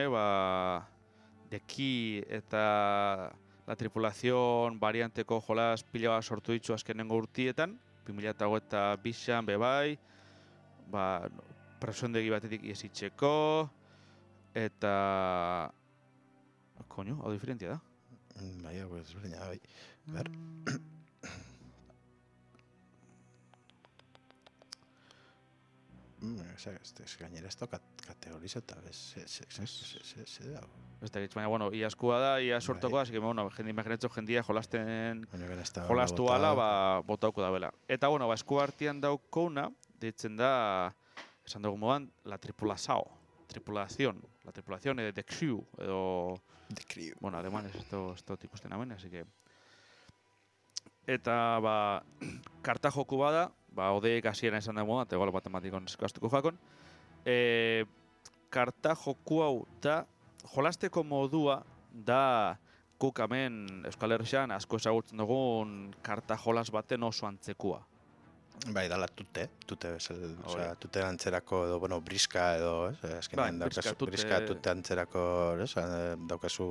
deki eta la tripulación varianteko jolas pila bat sortu ditzu azkenengo urtietan, 2022an bebai, presondegi batetik iesitzeko, eta... Koño, hau diferentia da. Bai, hau ez berdina, bai. Ber. Gainera ez da kategorizata, ze da. Ez da, baina, iaskua da, ia sortoko, así que, jende imaginetzo jendia jolastu ala, botauko da bela. Eta, esku hartian daukouna, deitzen da, esan dugu modan, la tripulación, la tripulación de crew, edo... The crew. Bueno, alemanes esto ikusten hemen, así que... Eta, karta joku bada, odeek hasieran esan dugu modan, eta igual matematikon eskastuko jakon. Karta joku hau da, jolasteko modua da guk hemen Euskal Herrian asko ezagutzen dugun karta jolas baten oso antzekua. Bai, dala tute bezala, osea, tute antzerako edo, briska edo, azkenean briska tute antzerako, daukazu,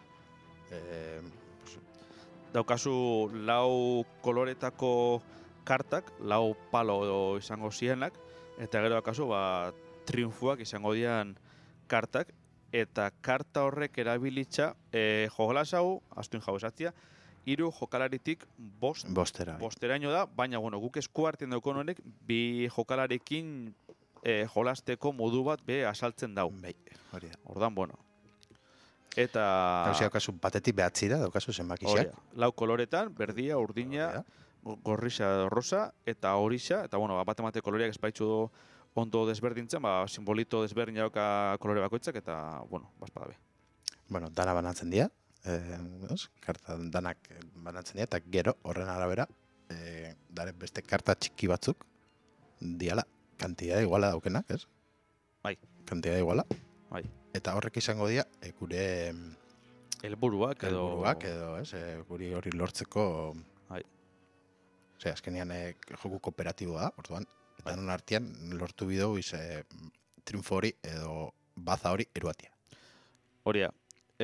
daukazu lau koloretako kartak, lau palo edo izango zienak, eta gero daukazu, triunfuak izango dian kartak, eta karta horrek erabilitza, jolas hau, astuin jau esatzia, 3 jokalaritik bosteraino da, baina guk esku hartzen daukon honek, 2 jokalarekin jolasteko modu bat asaltzen dau. Bai, hori da. Ordan, Eta... Hauzi daukazu batetik behatzi da, daukazu zenbakiak. Lau koloretan, berdia, urdina, gorrisa, rosa, eta horixa, eta bat koloriak espaitzu ondo desberdintzen, simbolito desberdin jauka kolore bakoitzak, eta, bazpadabe. Dana banatzen dira. Karta danak banatzen dira, eta gero horren arabera daren beste karta txiki batzuk diala kantidade iguala daukenak, ez? Bai. Kantidade iguala. Bai. Eta horrek izango dira gure helburuak edo, ez? Guri hori lortzeko. Bai. Osea, azkenean joku kooperatiboa da, orduan Danon artean lortu bideu triunfo hori edo baza hori eruatia. Hori da.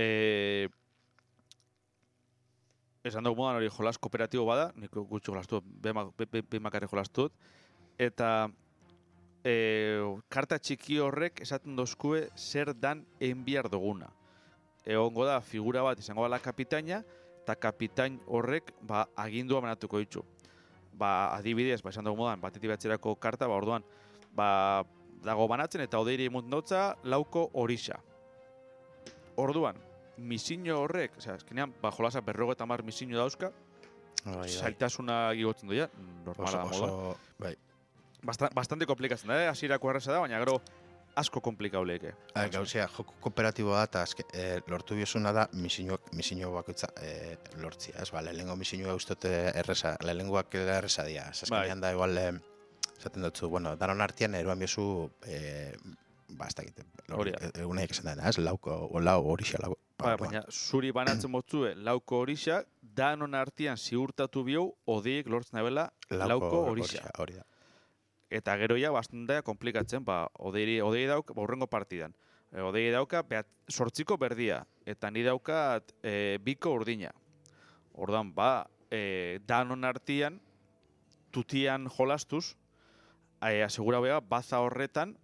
Esan dugu modan hori jolas kooperatibo bada, nik gutxi jolastu, behimakarri jolastu dut, eta karta txiki horrek esaten dozkue zer dan enbiar duguna. Egongo da figura bat izango dela kapitaina, eta kapitain horrek agindua banatuko ditu. Adibidez, esan dugu modan, batetik batzerako karta, orduan, dago banatzen eta odeiri emunt dautza lauko horixa. Orduan, misiño horrek, eskenean, jolasa 50 misiño dauzka, zailtasuna gigotzen doia, normala da moduan. Bai. Bastante komplikatzen da, hasierako erraza da, baina gero asko komplikauleike. Gauzea, joku kooperatiboa da, eta lortu biosuna da misiño bakoitza lortzia. Lehenengo misiñoa ustote erresa, lehenengoak erresa dira. Azkenean da, igual, esaten dutzu, danon artean eruan biozu, ez dakit, egunek esan da, lauko horixa. Baina zuri banatzen motzue lauko horixa, danon artean ziurtatu biou, odeiek lortzen dabela lauko horixa. Hori da. Eta gero ja, bastante komplikatzen, odei dauk, urrengo partidan. Odei dauka, 8 berdia, eta ni daukat 2 urdina. Ordan, danon artean, tutian jolastuz, asegura bea, baza horretan,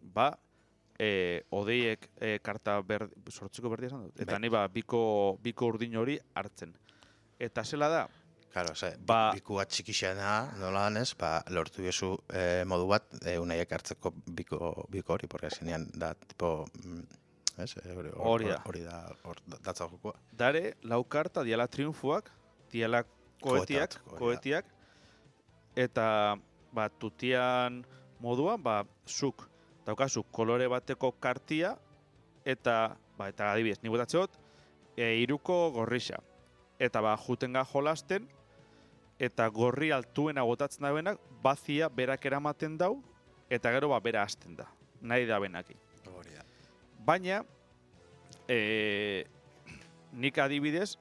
odeiek karta 8 berdia esan dut. Eta ni 2 urdin hori hartzen. Eta zela da, Claro, biku bat txikixena, nola danez, lortu biozu modu bat, unaiek hartzeko biko hori, porque zenean da, tipo, hori da, datza jokua. Dare, lau karta, diala triunfuak, diala koetiak, eta, tutian moduan, zuk, daukazu kolore bateko kartia, eta adibidez, ni botatzeot, 3ko gorrixa. Eta jutenga jolasten, eta gorri altuena botatzen da benak, bazia berak eramaten dau, eta gero bera hasten da. Nahi da benaki. Baina, nik adibidez,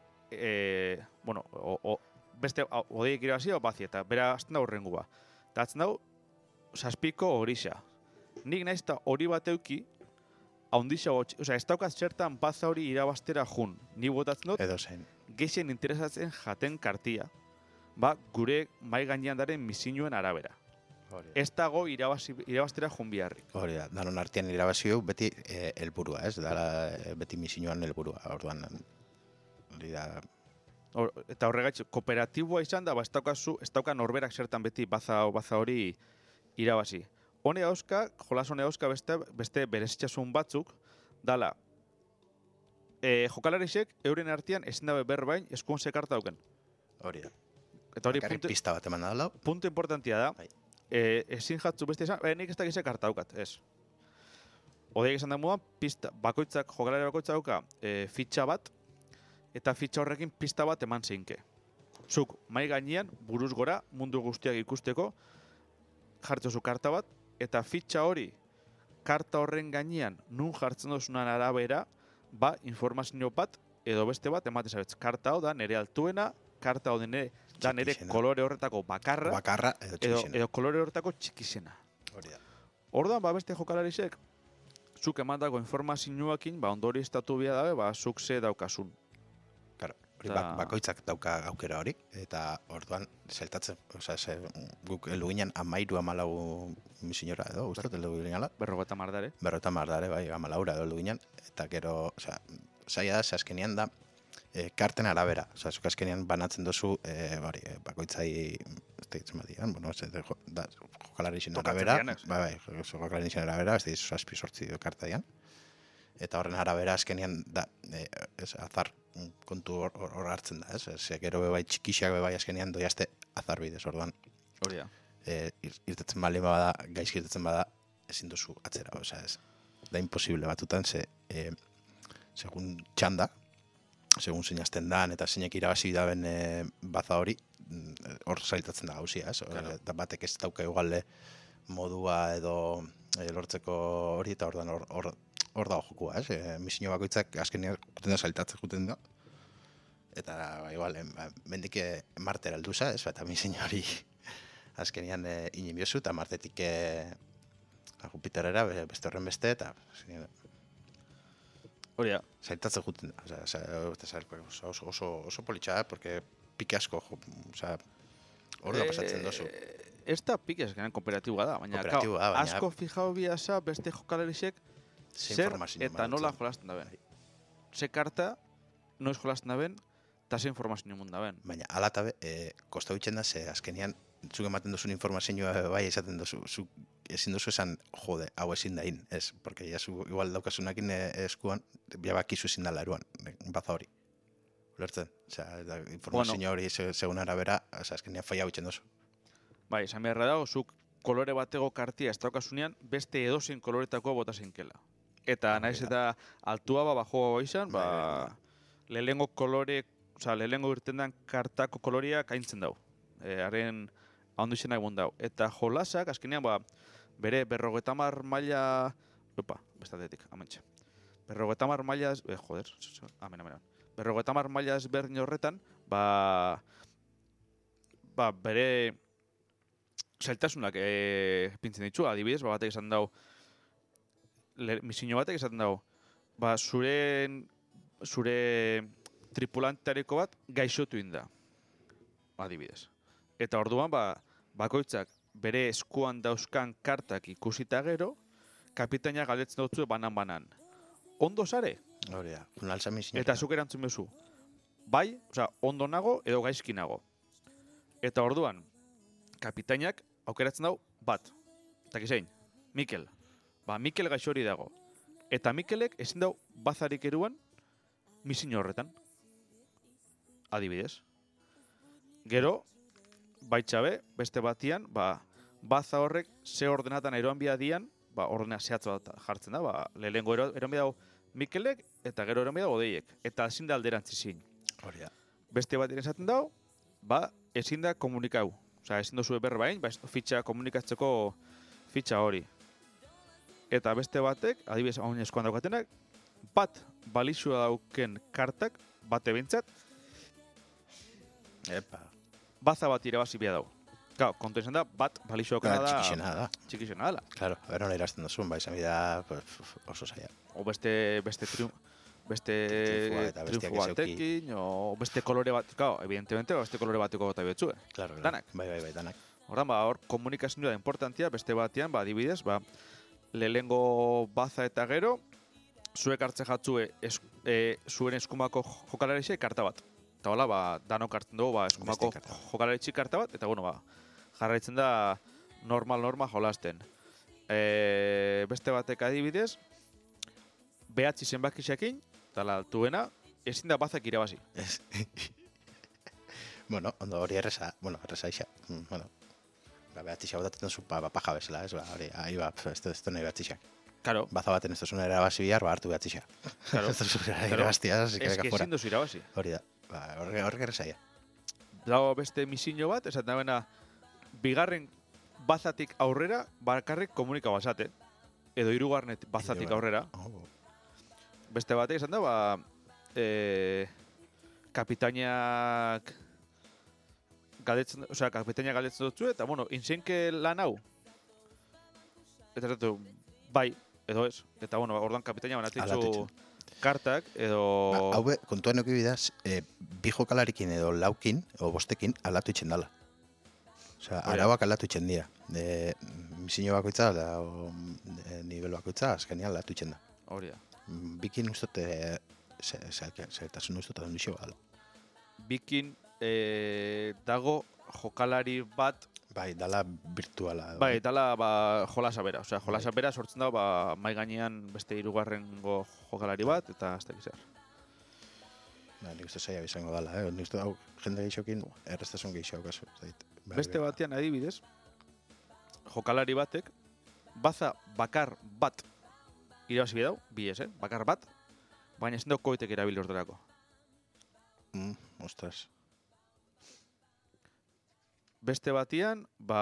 beste odeiek irabazia bazia, eta bera hasten da horrengu ba. Eta hatzen dau, 7ko horixa. Nik nahiz eta hori bat euki, haundixa botx, ez daukat zertan baza hori irabaztera jun. Ni botatzen dut, edo zen. Gexen interesatzen jaten kartia, gure mai gainean daren misiñoen arabera. Ez dago irabaztera jun biharrik. Hori da, danon artean irabazio beti helburua, ez? Dala beti misiñoan helburua, orduan. Hori da. Eta horregaitz, kooperatiboa izan da, ez dauka norberak zertan beti baza hori irabazi. Hone dauzka, jolas hone dauzka beste berezitxasun batzuk, dala, jokalarisek euren artean ezin dabe berbain eskuan ze karta dauken. Hori da. Eta hori pista bat eman da. Punto importantia da. Ezin jatzu beste izan, nik ez dakize karta daukat, ez. Odeiak esan da moduan, jokalari bakoitzak dauka fitxa bat, eta fitxa horrekin pista bat eman zeinke. Zuk, mai gainean, buruz gora, mundu guztiak ikusteko, jartzozu karta bat, eta fitxa hori, karta horren gainean, nun jartzen dozunan arabera, informazio bat, edo beste bat, ematen zabetz. Karta hau da nire altuena, karta hau da nire kolore horretako bakarra edo kolore horretako txikizena. Orduan, beste jokalarisek, zuk emandako informazioakin, ondori estatu bia dabe, zuk ze daukasun. Bakoitzak dauka aukera hori, eta orduan zeltatzen, guk heldu ginen 13-14 misiñora edo, ustot heldu ginen ala? 50 mardare, bai, 14 edo heldu ginen, eta gero, zaila da, azkenean da, karten arabera, zuk azkenean banatzen dozu, bakoitzai, ez da ditzen badian, jokalarixen arabera, jokalarixen arabera, ez da ditzen zazpi sortzi karta dian, eta horren arabera azkenean da, azar kontu hor hartzen da, ez? Gero bebai txikixiak bebai azkenean doiazte azar bidez, orduan. Hori da. Irtetzen bali bada, gaizki irtetzen bada, ezin duzu atzera, ez da imposible batutan, segun txanda, segun zeinazten dan, eta zeinek irabazi daben baza hori, hor zailtatzen da gauzia, ez? Eta batek ez dauka egualde modua edo lortzeko hori, eta orduan hor dago jokua, ez? Misiño bakoitzak azkenean juten da zailtatzen juten da. Eta, igual, mendik martera alduza, ez? Eta misiño hori azkenian inin biozu, eta Martetik Jupiterera beste horren beste, eta Hori da. zaintatzen juten da. Oso politxa da, porque pike asko, hor da pasatzen dozu. Ez da pikez genen kooperatiboa da, baina Kooperatiboa da, baina- asko fijau biasa beste jokalarisek zer informazio eta ematen nola duten. jolasten daben. Ze karta, noiz jolasten daben, eta ze informazio mun daben. Baina, alatabe, kosta huitzen da, ze azkenian, zuk ematen duzun informazioa bai esaten duzu, zuk ezin duzu esan, jode, hau ezin dain, ez, porque ja zu igual daukasunakin eskuan, ja bakizu ezin dala eruan, baza hori. Ulertzen? Osea, informazio hori segun arabera, azkenian faia huitzen duzu. Bai, esan beharra dago, zuk kolore batego kartia ez daukasunean, beste edozein koloretakoa bota zinkela. Eta naiz eta altua bajoa izan, lehengo kolore, lehengo irten den kartako koloria kaintzen dau. Haren handu izenak dau. Eta jolasak, azkenean, bere 50 maila... Opa, bestatetik, amentxe. 50 maila... Joder, amen. 50 maila ezberdin horretan, bere zailtasunak pintzen ditu, adibidez, batek esan dau, misio batek esaten dago, zure tripulanteareko bat gaixotu inda, adibidez. Eta orduan, bakoitzak bere eskuan dauzkan kartak ikusita gero, kapitaina galdetzen dutzu banan-banan. Ondo sare? Hori da, unaltza misio. Eta zuk erantzun bezu. Bai, ondo nago edo gaizki nago. Eta orduan, kapitainak aukeratzen dau bat. Eta kizein, Mikel. Mikel gaixo hori dago. Eta Mikelek ezin dau bazarik eruan misio horretan. Adibidez. Gero, baitxabe, beste batian, baza horrek ze ordenatan eroan dian, ordena zehatz bat jartzen da, lehengo eroan dago Mikelek eta gero eroan dago Odeiek. Eta ezin da alderantzizin. Hori da. Beste bat esaten dago, ezin da komunikau. Osea, ezin dozu berra bain, fitxa komunikatzeko fitxa hori. Eta beste batek, adibidez, haun eskuan daukatenak, bat balizua dauken kartak, bate bintzat, Epa. baza bat irabazi bia dago. Gau, kontu izan da, bat balizua daukena da... Txikixena da. Txikixena da. Claro, nola irazten duzun, izan bida oso zaila. O beste triunfo batekin, o beste kolore bat, gau, evidentemente, beste kolore bateko gota betzue. Claro, Danak. Bai, danak. Ordan, hor komunikazioa da importantia, beste batean, adibidez, lehengo baza eta gero, zuek hartze jatzue zuen eskumako jokalarixe karta bat. Eta hola, danok hartzen dugu eskumako jokalaritxe karta bat, eta jarraitzen da normal jolasten. Beste batek adibidez, behatzi zenbakixekin, eta altuena, ezin da bazak irabazi. Bueno, ondo hori erresa isa. Bueno, behatzi xa botatzen duzu paja bezala, ez? Hori, ahi ez nahi behatzi xak. Claro. Baza baten ez duzun erabazi bihar, hartu behatzi xa. Claro. Ez duzun irabaztia, Ez que ezin duzu irabazi. Hori da, horrek erresaia. Dago beste misio bat, esaten dabena, bigarren bazatik aurrera, bakarrik komunika bazate. Edo hirugarren bazatik aurrera. Beste batek esan da, kapitainak galdetzen dutzu, eta, inzenke lan hau. Eta zatu, bai, edo ez. Eta, orduan kapitaina banatzen kartak, edo... Hau kontuan eki bidaz, bi jokalarikin edo laukin, edo bostekin, aldatu itxen dala. Osea, arauak aldatu itxen dira. Misio bakoitza, nivel bakoitza, azkenean aldatu itxen da. Hori da. Bikin ustot, zertasun ustot adun dixo gala. Bikin dago jokalari bat... Bai, dala virtuala. Bai, dala jolasa bera. Osea, jolasa bera sortzen da, mai gainean beste hirugarrengo jokalari bat, eta ez da gizar. Nik uste zaila bizango dala, nik uste hau jende geixokin, errestasun geixo kasu. Beste batean adibidez, jokalari batek, baza bakar bat irabazi bidau, bakar bat, baina ezin dau koitek erabili orderako. Ostras. Beste batian,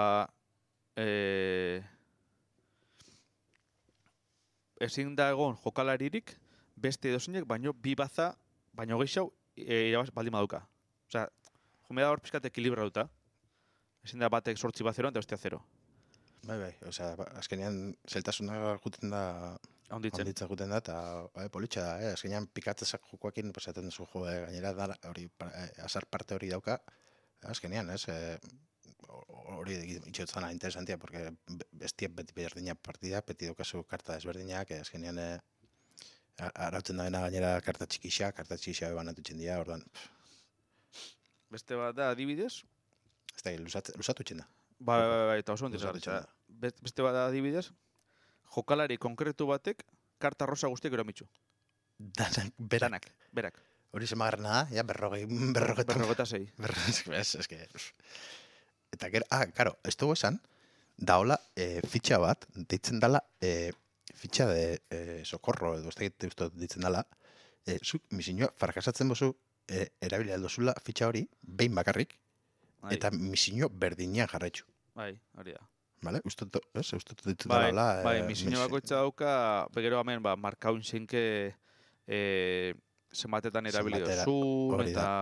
ezin da egon jokalaririk, beste edozinek, baino bi baza, baino gehiago irabaz baldin maduka. Osea, jomea hor pizkat ekilibra duta. Ezin da batek 8 bat 0 eta bestea 0. Bai, osea, azkenean zeltasuna guten da, Onditzen. guten da, eta politxa da, azkenean pikatzezak jokoekin, pues, esaten duzu jo, gainera da, hori, azar parte hori dauka, azkenean, hori itxotzana interesantia, porque bestia beti berdina partida, beti daukazu karta ezberdinak, azkenean arautzen da gainera karta txikixa banatutzen dira, orduan, Beste bat da, adibidez, ez da, lusatu txenda. bai, eta oso Luzatu interesantea. Beste bat da, adibidez, jokalari konkretu batek karta rosa guztiak eramitzu. Danak, Berak. Hori zemagarrena da, ja, berrogetan. 46. Ez que... Eta gero, karo, ez dugu esan, da hola fitxa bat, deitzen dala, fitxa de socorro, edo ez da ustot deitzen dala, zuk misinua frakasatzen bozu, erabili aldozula fitxa hori, behin bakarrik, Bai. eta misinua berdinean jarraitzu. Bai, hori da. Vale? Ustot deitzen dala hola. Bai, misinio bakoitza dauka, begero hemen, markaun zenke zenbatetan erabili Zenbatera, dozun, hori eta...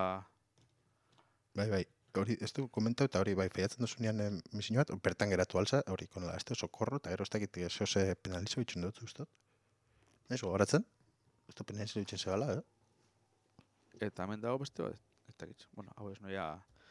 Bai, hori, ez du komentau, eta hori, bai, feiatzen duzunean misinua bat, bertan geratu alza, hori, konala, ez du socorro, eta gero ez dakit, zoze penalizo bitxun dut, ustot? Ez, gogoratzen? Ez du penalizo bitxun zebala, Eta hemen dago beste bat, ez dakit. Bueno, hau ez noia...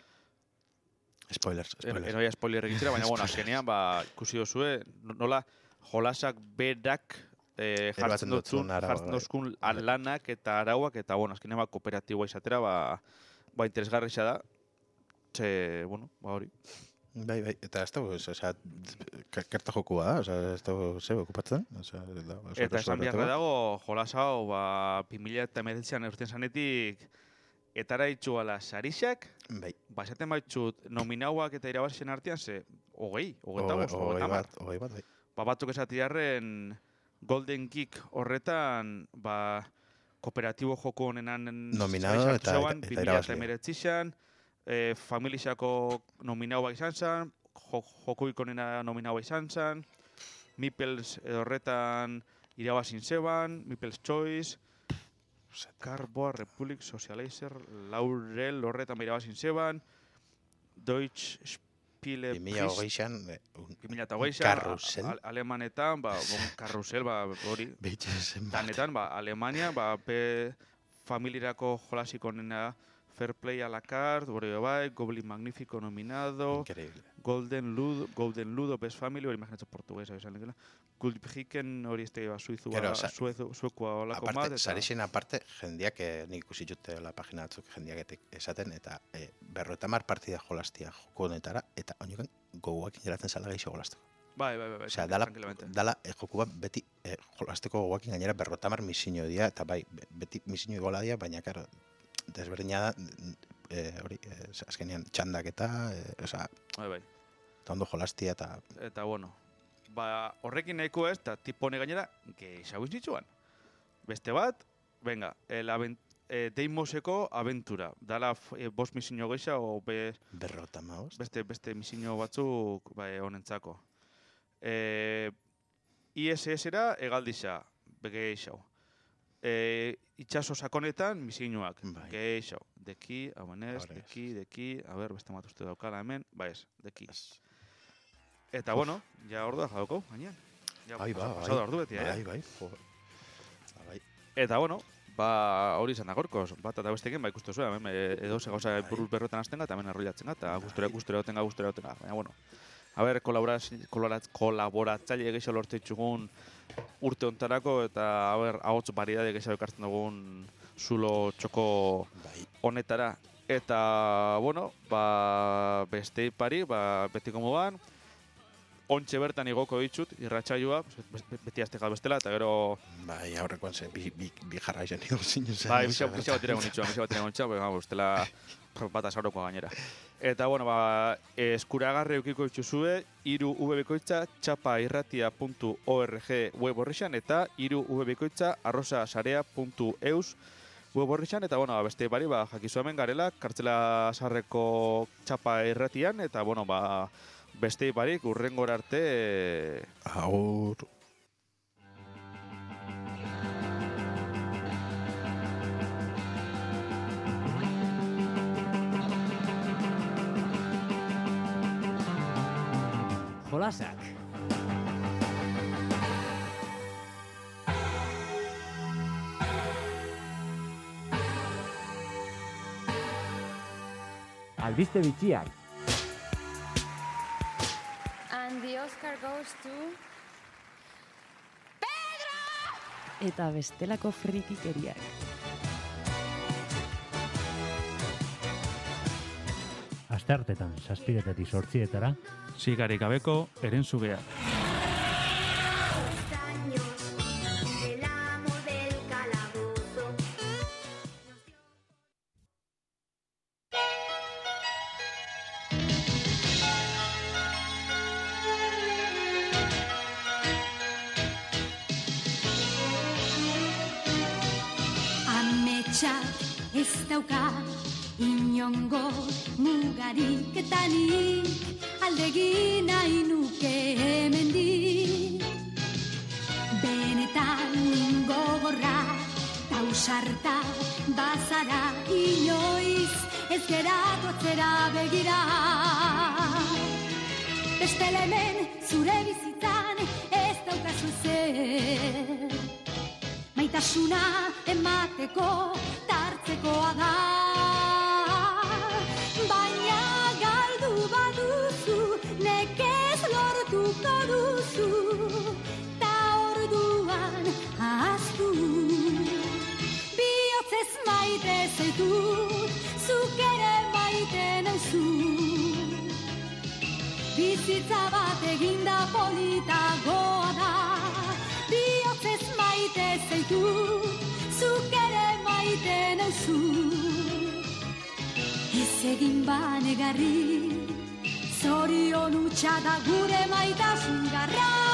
Spoilers. Enoia spoiler egitzera, baina, bueno, azkenean, ikusi dozue, nola jolasak berak jartzen dozkun lanak eta arauak, eta, bueno, azkenean, kooperatiboa izatera, interesgarrixa da. Bueno, hori. Bai, eta ez dago, osea, karta jokua da, osea, ez dago zebe okupatzen. Eta esan biharra dago, jolas hau, 2019an eurten zanetik, etara itxu ala sarixak, Bai. esaten baitxut nominauak eta irabazien artean, hogei bat, bai. Batzuk esatiarren Golden Geek horretan, kooperatibo joko honenan Nominado eta irabazlea. 2019an, familixako nominauak izan zen, jokuik honena nominaua izan zen, Mipels horretan irabazin zeban, Mipels Choice, Carboa, Republic, Socializer, Laurel horretan irabazin zeban, Deutsche Spiele 2008an, Karrusel, Alemanetan, Karrusel, hori, danetan, Alemania, familiarako jolasik honena, Fair Play a la carte, hori bai, Goblin Magnifico nominado, increíble. Golden Ludo, Best Family, hori imaginatzen portuguesa, esan lekela. Gulbjiken hori este suekoa olako mat. Aparte, sarixen aparte, jendiak, nik ikusi jute la pagina batzuk jendiak esaten, eta 50 partida jolastia joko honetara, eta oinokan gogoak ineratzen zala gaixo jolasteko. Bai. Osea, dala joku bat beti jolasteko gogoakin gainera 50 misinio dira, eta bai, beti misinio iguala dira, baina, karo, desberdina da, hori, azkenean txandak eta, Bai. eta ondo jolastia eta... Eta, bueno, horrekin nahiko ez, eta tipo hone gainera, gehiago izitzuan. Beste bat, venga, Deimoseko aventura. Dala, bost misinio geisha, o beste misinio batzuk honentzako. ISS-era egaldiza, gehiago. Itxaso sakonetan misioak. Geixo. Deki, abonez, deki, a ber, beste matuzte daukala hemen, ez, deki. Eta, bueno, ja ordua jauko, gainean. Pasado ordu beti, Bai. Eta, bueno, hori izan da gorkoz, bat eta bestekin, ikustu zuen, edo ze gauza buruz berroetan azten eta hemen arroilatzen eta gustura otena. Baina, bueno, a ber, kolaboratzaile gehiago lortu itxugun urte ontarako, eta, a ber, ahots variedade gehiago ekartzen dugun zulo txoko honetara. Eta, bueno, beste ipari, betiko moduan, ontxe bertan igoko ditut, irratsaioa, beti azte gal bestela, eta gero... Bai, aurrekoan ze, bi jarra izan nigo zinu zen. Bai, bisa bat iragon nitxua, bestela bat asauroko gainera. Eta, bueno, eskuragarri eukiko dituzue, 3 vbkoitza txapairratia.org web horrexan, eta 3 vbkoitza arrosasarea.eus web horrexan, eta, bueno, beste bari, jakizu hemen garela, kartzela sarreko txapa irratian, eta, bueno, beste barik urrengora arte... Agur. Jolasak. Albiste bitxiak. And the Oscar goes to... Eta bestelako frikikeriak. Asteartetan 7:00 zortzietara, Sigarik gabeko Herenzugea. El amo del calabozo. Ametsak ez dauka inongo mugarik eta nik aldegin nahi nuke hemendik. Benetan gogorra tausarta bazara inoiz ez geratu atzera begira. Bestela hemen zure bizitzan ez daukazu zer. Maitasuna emateko tartzekoa da. Baina galdu baduzu, nekez lortuko duzu, ta orduan ahaztu. Bihotzez maite zaitut, zuk ere maite nauzu. Bizitza bat eginda politagoa da. Bihotzez maite zaitut, zuk ere maite nauzu. Ez egin banegarri, zorion utxa da gure maitasun garra.